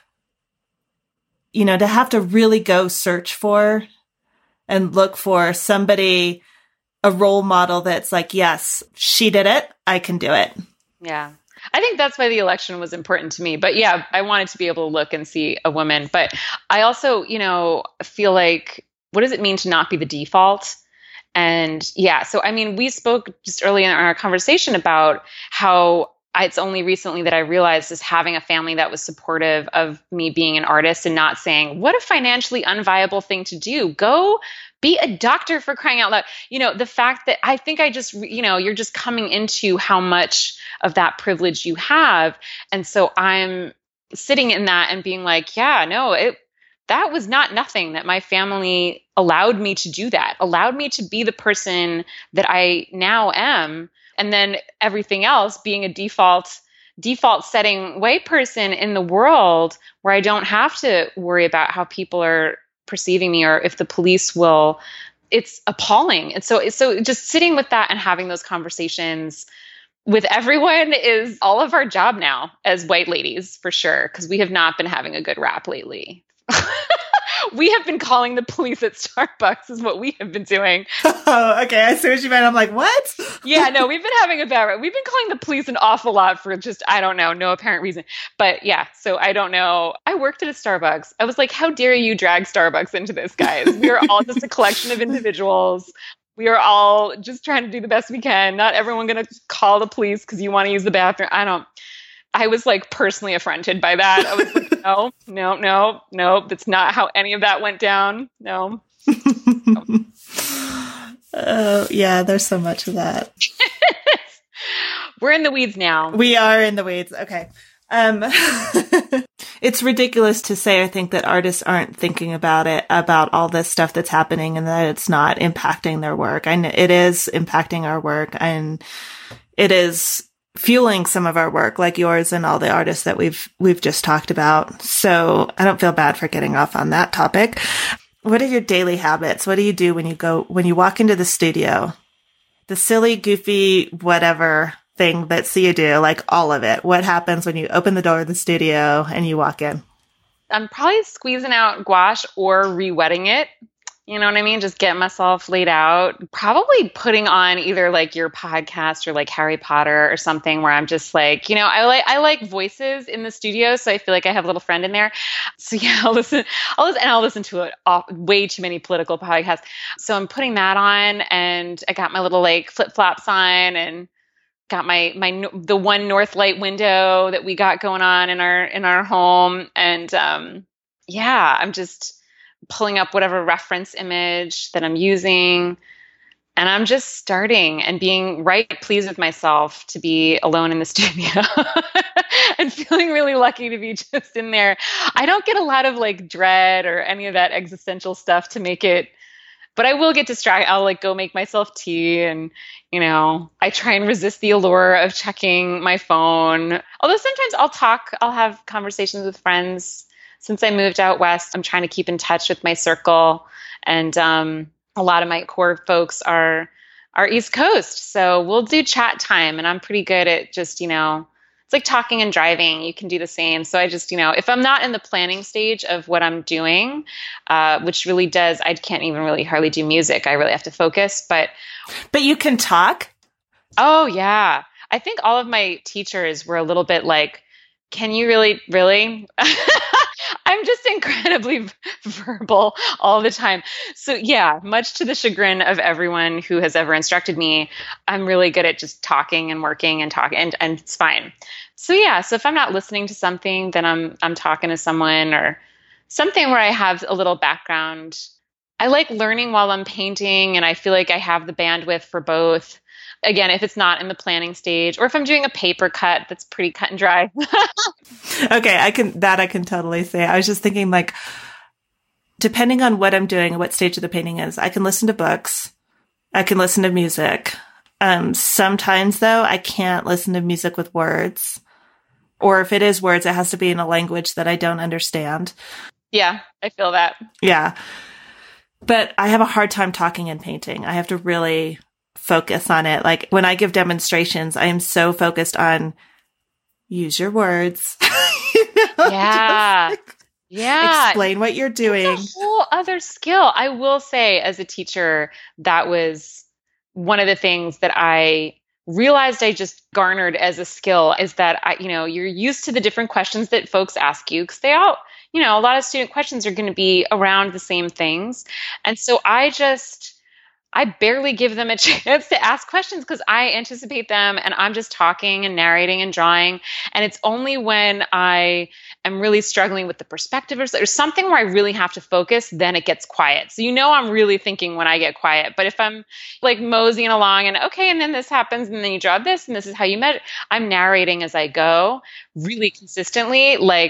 you know, to have to really go search for and look for somebody, a role model that's like, yes, she did it. I can do it. Yeah. I think that's why the election was important to me. But yeah, I wanted to be able to look and see a woman. But I also, you know, feel like, what does it mean to not be the default? And yeah, so I mean, we spoke just early in our conversation about how I, it's only recently that I realized just having a family that was supportive of me being an artist and not saying, what a financially unviable thing to do. Go be a doctor, for crying out loud. You know, the fact that I think I just, you know, you're just coming into how much of that privilege you have. And so I'm sitting in that and being like, yeah, no, it, that was not nothing, that my family allowed me to do that, allowed me to be the person that I now am. And then everything else being a default default setting white person in the world where I don't have to worry about how people are perceiving me or if the police will. It's appalling. And so, so just sitting with that and having those conversations with everyone is all of our job now as white ladies, for sure, because we have not been having a good rap lately. We have been calling the police at Starbucks is what we have been doing. Oh, okay. I see what you meant. I'm like, what? Yeah, no, we've been having a bad rap. We've been calling the police an awful lot for just, I don't know, no apparent reason. But yeah, so I don't know. I worked at a Starbucks. I was like, how dare you drag Starbucks into this, guys? We are all just a collection of individuals. We are all just trying to do the best we can. Not everyone going to call the police because you want to use the bathroom. I don't. I was like personally affronted by that. I was like, no, no, no, no. That's not how any of that went down. No. Oh, uh, yeah, there's so much of that. We're in the weeds now. We are in the weeds. Okay. Um, it's ridiculous to say, I think, that artists aren't thinking about it, about all this stuff that's happening and that it's not impacting their work. And it is impacting our work, and it is fueling some of our work, like yours and all the artists that we've, we've just talked about. So I don't feel bad for getting off on that topic. What are your daily habits? What do you do when you go, when you walk into the studio? The silly, goofy, whatever thing that so you do, like all of it. What happens when you open the door of the studio and you walk in? I'm probably squeezing out gouache or re-wetting it. You know what I mean? Just getting myself laid out. Probably putting on either like your podcast or like Harry Potter or something where I'm just like, you know, I like I like voices in the studio, so I feel like I have a little friend in there. So yeah, I'll listen. I'll listen, and I'll listen to it off, way too many political podcasts. So I'm putting that on, and I got my little like flip flops on, and got my my the one north light window that we got going on in our in our home, and um, yeah, I'm just pulling up whatever reference image that I'm using. And I'm just starting and being right pleased with myself to be alone in the studio and feeling really lucky to be just in there. I don't get a lot of like dread or any of that existential stuff to make it, but I will get distracted. I'll like go make myself tea, and, you know, I try and resist the allure of checking my phone. Although sometimes I'll talk, I'll have conversations with friends. Since I moved out west, I'm trying to keep in touch with my circle, and um, a lot of my core folks are are East Coast. So we'll do chat time, and I'm pretty good at just, you know, it's like talking and driving. You can do the same. So I just, you know, if I'm not in the planning stage of what I'm doing, uh, which really does, I can't even really hardly do music. I really have to focus. But but you can talk? Oh, yeah. I think all of my teachers were a little bit like, can you really, really? I'm just incredibly verbal all the time. So yeah, much to the chagrin of everyone who has ever instructed me, I'm really good at just talking and working and talking, and, and it's fine. So yeah, so if I'm not listening to something, then I'm I'm talking to someone or something where I have a little background. I like learning while I'm painting, and I feel like I have the bandwidth for both. Again, if it's not in the planning stage, or if I'm doing a paper cut, that's pretty cut and dry. Okay, I can, that I can totally say. I was just thinking, like, depending on what I'm doing and what stage of the painting is, I can listen to books. I can listen to music. Um, sometimes though, I can't listen to music with words, or if it is words, it has to be in a language that I don't understand. Yeah, I feel that. Yeah. But I have a hard time talking and painting. I have to really focus on it. Like when I give demonstrations, I am so focused on use your words. You know, yeah. Like, yeah. Explain what you're doing. It's a whole other skill. I will say, as a teacher, that was one of the things that I realized I just garnered as a skill, is that I, you know, you're used to the different questions that folks ask you, because they all, you know, a lot of student questions are going to be around the same things. And so I just, I barely give them a chance to ask questions because I anticipate them, and I'm just talking and narrating and drawing. And it's only when I am really struggling with the perspective or there's something where I really have to focus, then it gets quiet. So you know I'm really thinking when I get quiet. But if I'm like moseying along and okay, and then this happens, and then you draw this, and this is how you measure, I'm narrating as I go really consistently. Like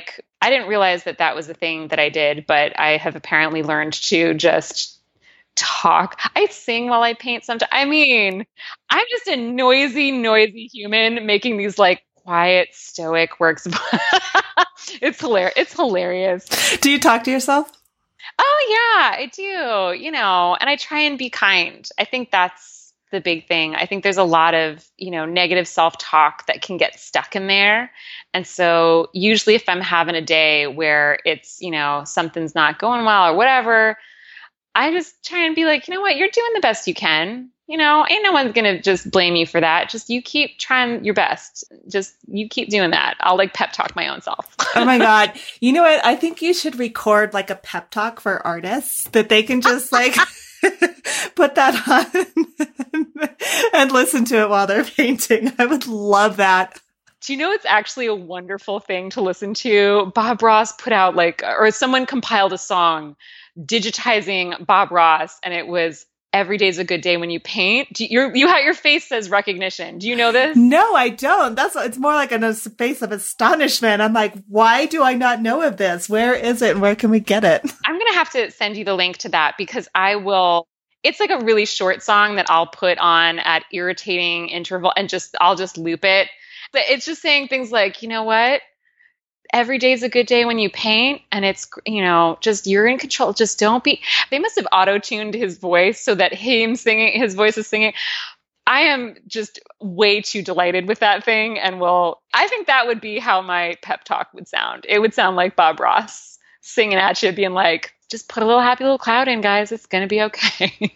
I didn't realize that that was a thing that I did, but I have apparently learned to just talk. I sing while I paint sometimes. I mean, I'm just a noisy, noisy human making these like quiet, stoic works. It's hilarious. It's hilarious. Do you talk to yourself? Oh, yeah, I do. You know, and I try and be kind. I think that's the big thing. I think there's a lot of, you know, negative self-talk that can get stuck in there. And so usually if I'm having a day where it's, you know, something's not going well or whatever, I just try and be like, you know what, you're doing the best you can. You know, ain't no one's going to just blame you for that. Just you keep trying your best. Just you keep doing that. I'll like pep talk my own self. Oh my God. You know what? I think you should record like a pep talk for artists that they can just like put that on and listen to it while they're painting. I would love that. Do you know it's actually a wonderful thing to listen to? Bob Ross put out like, or someone compiled a song digitizing Bob Ross, and it was "Every Day's a Good Day When You Paint." Do you, you have your face says recognition. Do you know this? No, I don't. That's it's more like a face of astonishment. I'm like, why do I not know of this? Where is it? And where can we get it? I'm gonna have to send you the link to that because I will. It's like a really short song that I'll put on at irritating interval and just I'll just loop it. But it's just saying things like, you know what? Every day's a good day when you paint, and it's, you know, just you're in control. Just don't be. They must have auto-tuned his voice so that him singing, his voice is singing. I am just way too delighted with that thing, and will. I think that would be how my pep talk would sound. It would sound like Bob Ross singing at you, being like, "Just put a little happy little cloud in, guys. It's gonna be okay."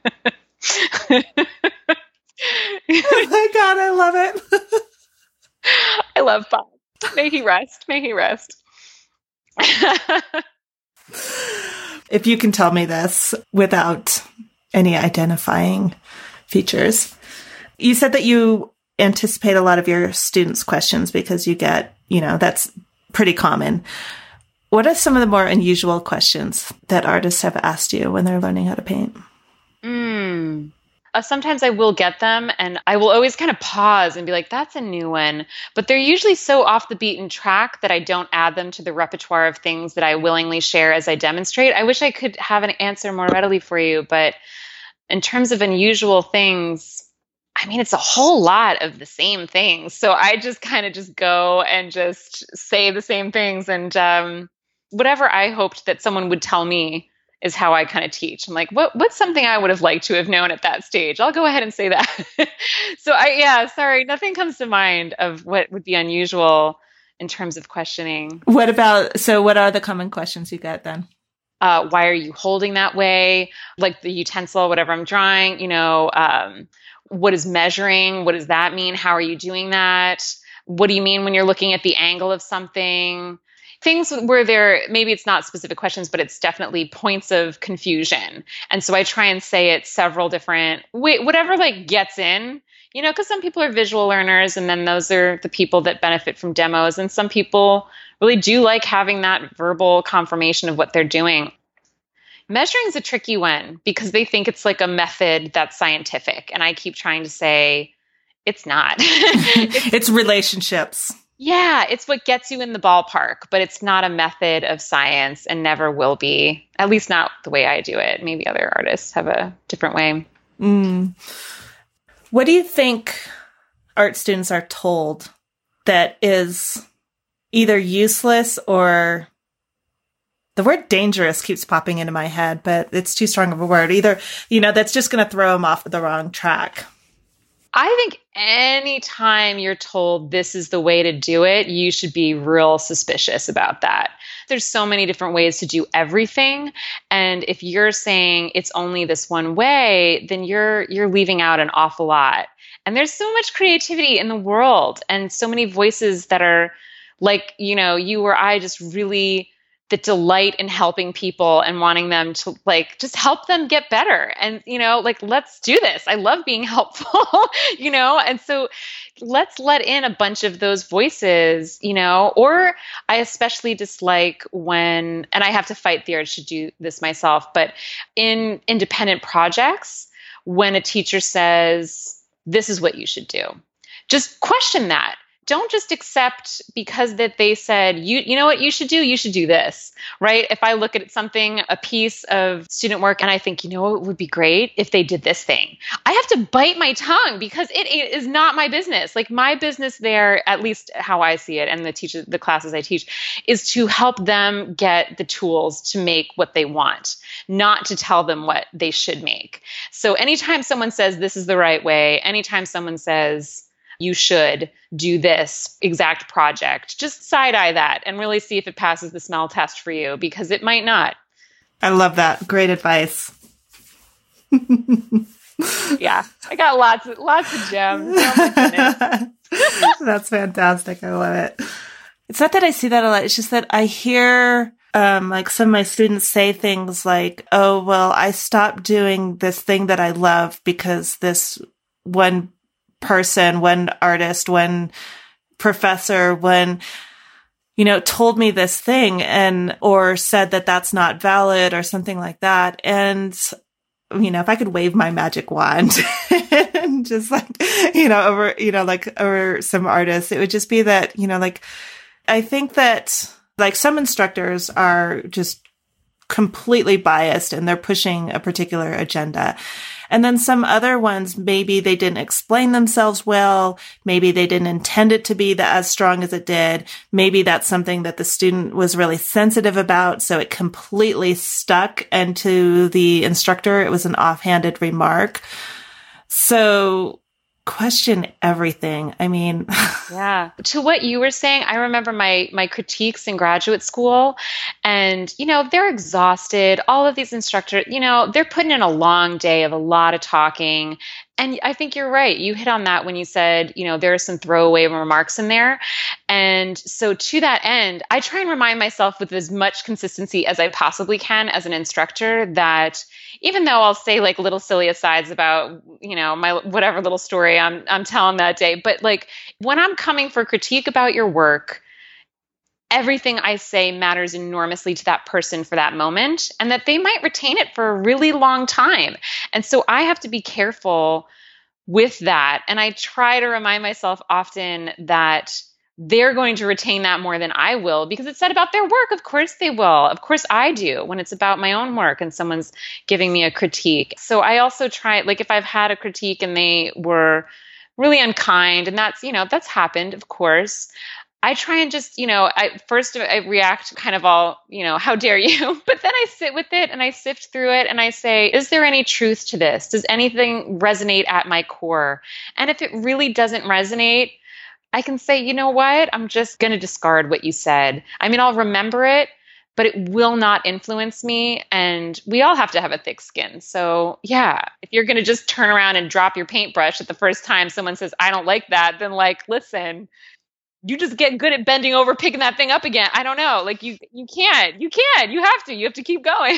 Oh my God, I love it. I love Bob. May he rest. May he rest. If you can tell me this without any identifying features, you said that you anticipate a lot of your students' questions because you get, you know, that's pretty common. What are some of the more unusual questions that artists have asked you when they're learning how to paint? Mm. Uh, sometimes I will get them and I will always kind of pause and be like, that's a new one. But they're usually so off the beaten track that I don't add them to the repertoire of things that I willingly share as I demonstrate. I wish I could have an answer more readily for you. But in terms of unusual things, I mean, it's a whole lot of the same things. So I just kind of just go and just say the same things. And um, whatever I hoped that someone would tell me is how I kind of teach. I'm like, what, what's something I would have liked to have known at that stage? I'll go ahead and say that. So I, yeah, sorry, nothing comes to mind of what would be unusual in terms of questioning. What about, so what are the common questions you get then? Uh, why are you holding that way? Like the utensil, whatever I'm drawing, you know, um, what is measuring? What does that mean? How are you doing that? What do you mean when you're looking at the angle of something? Things where there, maybe it's not specific questions, but it's definitely points of confusion. And so I try and say it several different, wait, whatever like gets in, you know, because some people are visual learners and then those are the people that benefit from demos. And some people really do like having that verbal confirmation of what they're doing. Measuring is a tricky one because they think it's like a method that's scientific. And I keep trying to say it's not. it's, it's relationships. Yeah, it's what gets you in the ballpark, but it's not a method of science and never will be, at least not the way I do it. Maybe other artists have a different way. Mm. What do you think art students are told that is either useless or, the word dangerous keeps popping into my head, but it's too strong of a word. Either, you know, that's just going to throw them off the wrong track. I think anytime you're told this is the way to do it, you should be real suspicious about that. There's so many different ways to do everything. And if you're saying it's only this one way, then you're you're leaving out an awful lot. And there's so much creativity in the world and so many voices that are like, you know, you or I just really that delight in helping people and wanting them to like just help them get better. And, you know, like, let's do this. I love being helpful, you know, and so let's let in a bunch of those voices, you know, or I especially dislike when, and I have to fight the urge to do this myself, but in independent projects, when a teacher says, this is what you should do, just question that. don't just accept because that they said, you you know what you should do? You should do this, right? If I look at something, a piece of student work, and I think, you know, it would be great if they did this thing, I have to bite my tongue because it, it is not my business. Like my business there, at least how I see it, and the teachers, the classes I teach, is to help them get the tools to make what they want, not to tell them what they should make. So anytime someone says this is the right way, anytime someone says you should do this exact project, just side eye that and really see if it passes the smell test for you, because it might not. I love that. Great advice. Yeah, I got lots of, lots of gems. Oh my goodness. That's fantastic. I love it. It's not that I see that a lot. It's just that I hear um, like some of my students say things like, oh, well, I stopped doing this thing that I love because this one person, one artist, one professor, one, you know, told me this thing and, or said that that's not valid or something like that. And, you know, if I could wave my magic wand and just like, you know, over, you know, like over some artists, it would just be that, you know, like, I think that like some instructors are just completely biased and they're pushing a particular agenda. And then some other ones, maybe they didn't explain themselves well. Maybe they didn't intend it to be that as strong as it did. Maybe that's something that the student was really sensitive about. So it completely stuck. And to the instructor, it was an offhanded remark. So question everything. I mean, yeah. To what you were saying, I remember my my critiques in graduate school, and you know, they're exhausted. All of these instructors, you know, they're putting in a long day of a lot of talking. And I think you're right. You hit on that when you said, you know, there are some throwaway remarks in there. And so to that end, I try and remind myself with as much consistency as I possibly can as an instructor that even though I'll say like little silly asides about, you know, my whatever little story I'm I'm telling that day, but like when I'm coming for critique about your work, everything I say matters enormously to that person for that moment, and that they might retain it for a really long time. And so I have to be careful with that. And I try to remind myself often that they're going to retain that more than I will because it's said about their work. Of course they will. Of course I do when it's about my own work and someone's giving me a critique. So I also try, like if I've had a critique and they were really unkind, and that's, you know, that's happened, of course. I try and just, you know, I first I react kind of all, you know, how dare you? But then I sit with it and I sift through it and I say, is there any truth to this? Does anything resonate at my core? And if it really doesn't resonate, I can say, you know what? I'm just going to discard what you said. I mean, I'll remember it, but it will not influence me. And we all have to have a thick skin. So yeah, if you're going to just turn around and drop your paintbrush at the first time someone says, I don't like that, then like, listen, you just get good at bending over, picking that thing up again. I don't know. Like you, you can't, you can't, you have to, you have to keep going.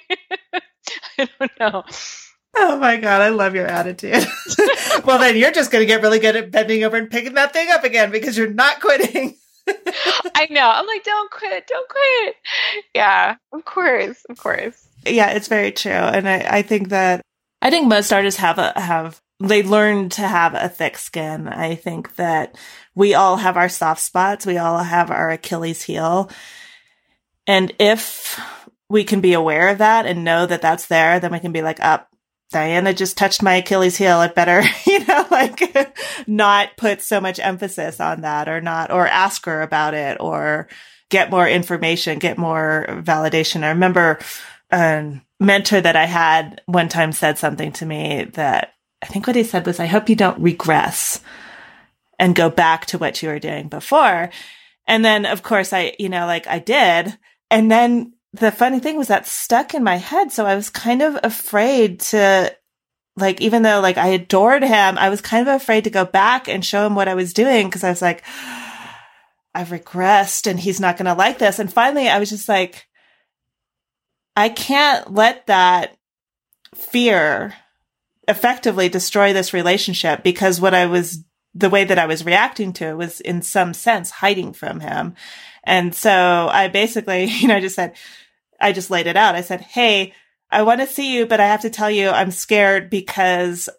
I don't know. Oh my God. I love your attitude. Well, then you're just going to get really good at bending over and picking that thing up again because you're not quitting. I know. I'm like, don't quit, don't quit. Yeah, of course, of course. Yeah, it's very true. And I, I think that, I think most artists have a, have, they learn to have a thick skin. I think that we all have our soft spots. We all have our Achilles heel. And if we can be aware of that and know that that's there, then we can be like, up. Oh, Diana just touched my Achilles heel. It better, you know, like not put so much emphasis on that or not, or ask her about it or get more information, get more validation. I remember a mentor that I had one time said something to me that I think what he said was, I hope you don't regress and go back to what you were doing before. And then of course I, you know, like I did. And then the funny thing was that stuck in my head. So I was kind of afraid to, like, even though like I adored him, I was kind of afraid to go back and show him what I was doing. Cause I was like, I've regressed and he's not going to like this. And finally I was just like, I can't let that fear effectively destroy this relationship, because what I was, the way that I was reacting to it was in some sense hiding from him. And so I basically, you know, just said, I just laid it out. I said, hey, I want to see you, but I have to tell you, I'm scared because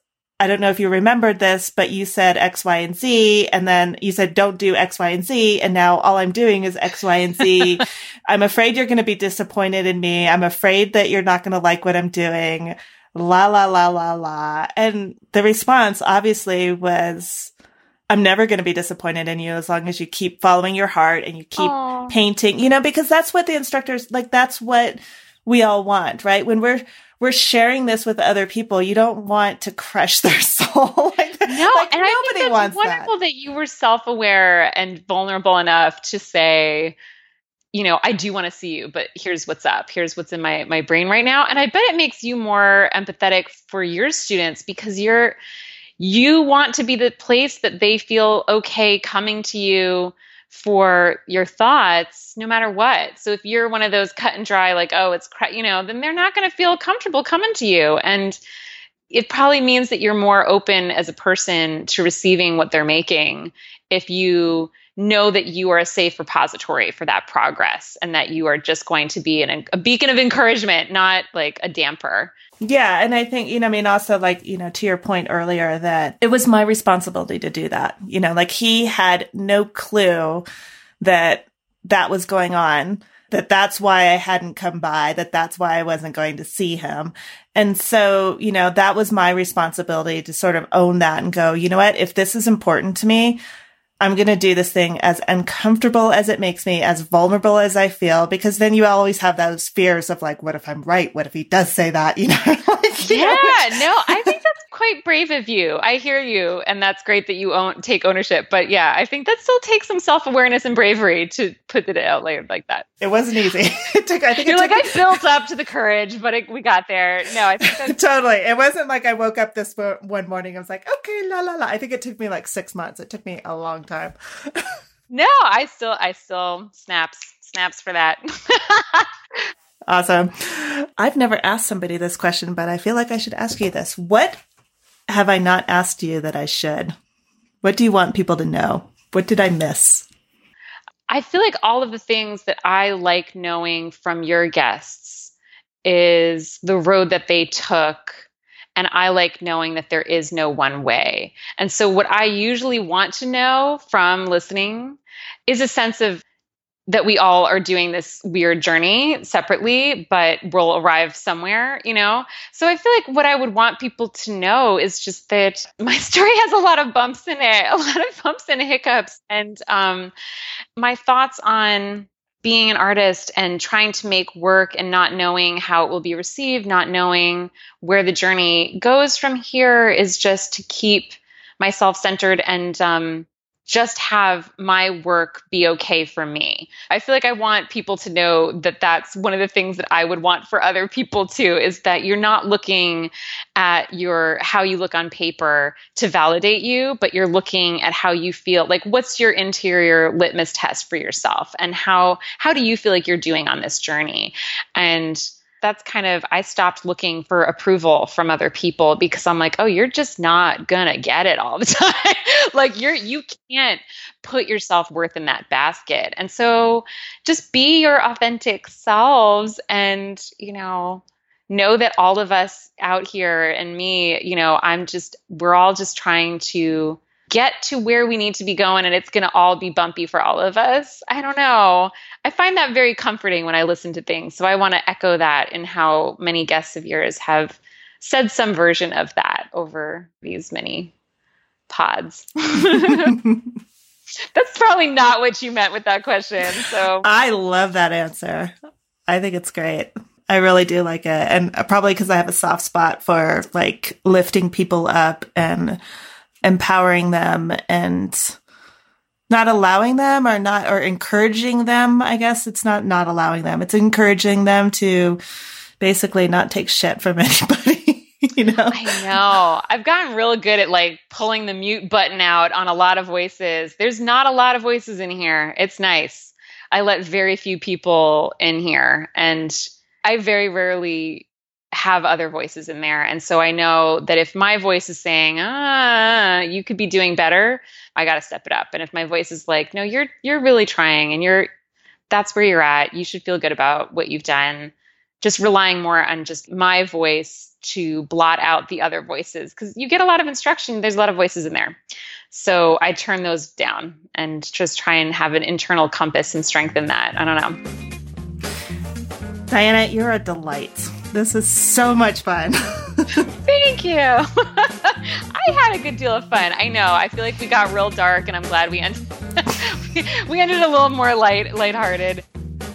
I don't know if you remembered this, but you said X, Y, and Z, and then you said, don't do X, Y, and Z. And now all I'm doing is X, Y, and Z. I'm afraid you're going to be disappointed in me. I'm afraid that you're not going to like what I'm doing. La, la, la, la, la. And the response obviously was, I'm never going to be disappointed in you as long as you keep following your heart and you keep Aww. painting, you know, because that's what the instructors, like, that's what we all want, right? When we're, we're sharing this with other people, you don't want to crush their soul. like, no, like and nobody I think that's wants wonderful that. that you were self-aware and vulnerable enough to say, you know, I do want to see you, but here's what's up. Here's what's in my, my brain right now. And I bet it makes you more empathetic for your students because you're, you want to be the place that they feel okay coming to you for your thoughts, no matter what. So if you're one of those cut and dry, like, oh, it's, cra-, you know, then they're not going to feel comfortable coming to you. And it probably means that you're more open as a person to receiving what they're making if you know that you are a safe repository for that progress and that you are just going to be an, a beacon of encouragement, not like a damper. Yeah. And I think, you know, I mean, also like, you know, to your point earlier that it was my responsibility to do that. You know, like he had no clue that that was going on, that that's why I hadn't come by, that that's why I wasn't going to see him. And so, you know, that was my responsibility to sort of own that and go, you know what, if this is important to me, I'm going to do this thing as uncomfortable as it makes me, as vulnerable as I feel, because then you always have those fears of like, what if I'm right? What if he does say that? You know? like, you yeah, know? no, I think that's quite brave of you. I hear you. And that's great that you own, take ownership. But yeah, I think that still takes some self-awareness and bravery to put it out later like that. It wasn't easy. it took, I think You're it like, took, I built up to the courage, but it, we got there. No, I think that's totally. It wasn't like I woke up this mo- one morning. I was like, okay, la, la, la. I think it took me like six months. It took me a long time. No, I still, I still snaps, snaps for that. Awesome. I've never asked somebody this question, but I feel like I should ask you this. What have I not asked you that I should? What do you want people to know? What did I miss? I feel like all of the things that I like knowing from your guests is the road that they took. And I like knowing that there is no one way. And so what I usually want to know from listening is a sense of that we all are doing this weird journey separately, but we'll arrive somewhere, you know? So I feel like what I would want people to know is just that my story has a lot of bumps in it, a lot of bumps and hiccups. And um, my thoughts on being an artist and trying to make work and not knowing how it will be received, not knowing where the journey goes from here is just to keep myself centered and um, just have my work be okay for me. I feel like I want people to know that that's one of the things that I would want for other people too, is that you're not looking at your, how you look on paper to validate you, but you're looking at how you feel. Like, what's your interior litmus test for yourself? And how, how do you feel like you're doing on this journey? And that's kind of, I stopped looking for approval from other people because I'm like, oh, you're just not gonna get it all the time. Like you're, you can't put your self-worth in that basket. And so just be your authentic selves and, you know, know that all of us out here and me, you know, I'm just, we're all just trying to get to where we need to be going, and it's going to all be bumpy for all of us. I don't know. I find that very comforting when I listen to things. So I want to echo that in how many guests of yours have said some version of that over these many pods. That's probably not what you meant with that question. So I love that answer. I think it's great. I really do like it. And probably because I have a soft spot for like lifting people up and empowering them and not allowing them or not, or encouraging them. I guess it's not not allowing them. It's encouraging them to basically not take shit from anybody, you know? I know. I've gotten real good at like pulling the mute button out on a lot of voices. There's not a lot of voices in here. It's nice. I let very few people in here, and I very rarely have other voices in there. And so I know that if my voice is saying, ah, you could be doing better, I got to step it up. And if my voice is like, no, you're, you're really trying and you're, that's where you're at. You should feel good about what you've done. just relying more on just my voice to blot out the other voices, because you get a lot of instruction. There's a lot of voices in there. So I turn those down and just try and have an internal compass and strengthen that. I don't know. Diana, you're a delight. This is so much fun. Thank you. I had a good deal of fun. I know. I feel like we got real dark, and I'm glad we ended we ended a little more light lighthearted.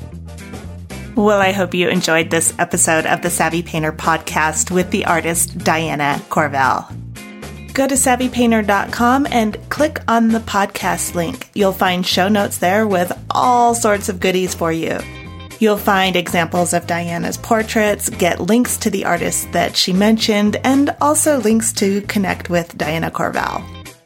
Well, I hope you enjoyed this episode of the Savvy Painter podcast with the artist Diana Corvell. Go to savvy painter dot com and click on the podcast link. You'll find show notes there with all sorts of goodies for you. You'll find examples of Diana's portraits, get links to the artists that she mentioned, and also links to connect with Diana Corvell.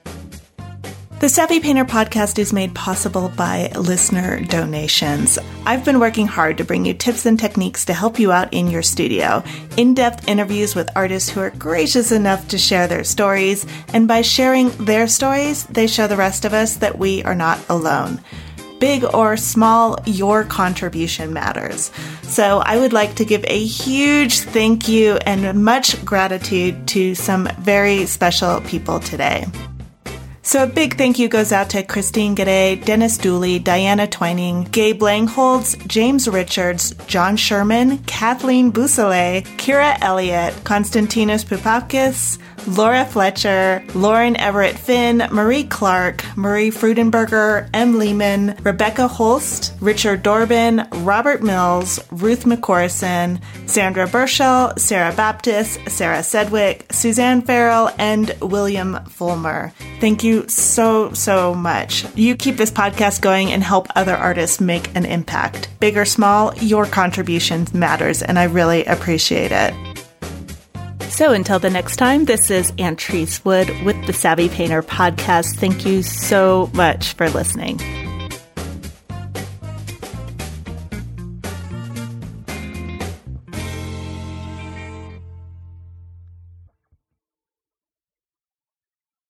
The Savvy Painter podcast is made possible by listener donations. I've been working hard to bring you tips and techniques to help you out in your studio, in-depth interviews with artists who are gracious enough to share their stories, and by sharing their stories, they show the rest of us that we are not alone. Big or small, your contribution matters. So I would like to give a huge thank you and much gratitude to some very special people today. So a big thank you goes out to Christine Gaday, Dennis Dooley, Diana Twining, Gabe Langholz, James Richards, John Sherman, Kathleen Bousselet, Kira Elliott, Konstantinos Poupakis, Laura Fletcher, Lauren Everett Finn, Marie Clark, Marie Frudenberger, M. Lehman, Rebecca Holst, Richard Dorbin, Robert Mills, Ruth McCorson, Sandra Burchell, Sarah Baptist, Sarah Sedgwick, Suzanne Farrell, and William Fulmer. Thank you so, so much. You keep this podcast going and help other artists make an impact. Big or small, your contribution matters, and I really appreciate it. So until the next time, this is Ann Treese Wood with the Savvy Painter podcast. Thank you so much for listening.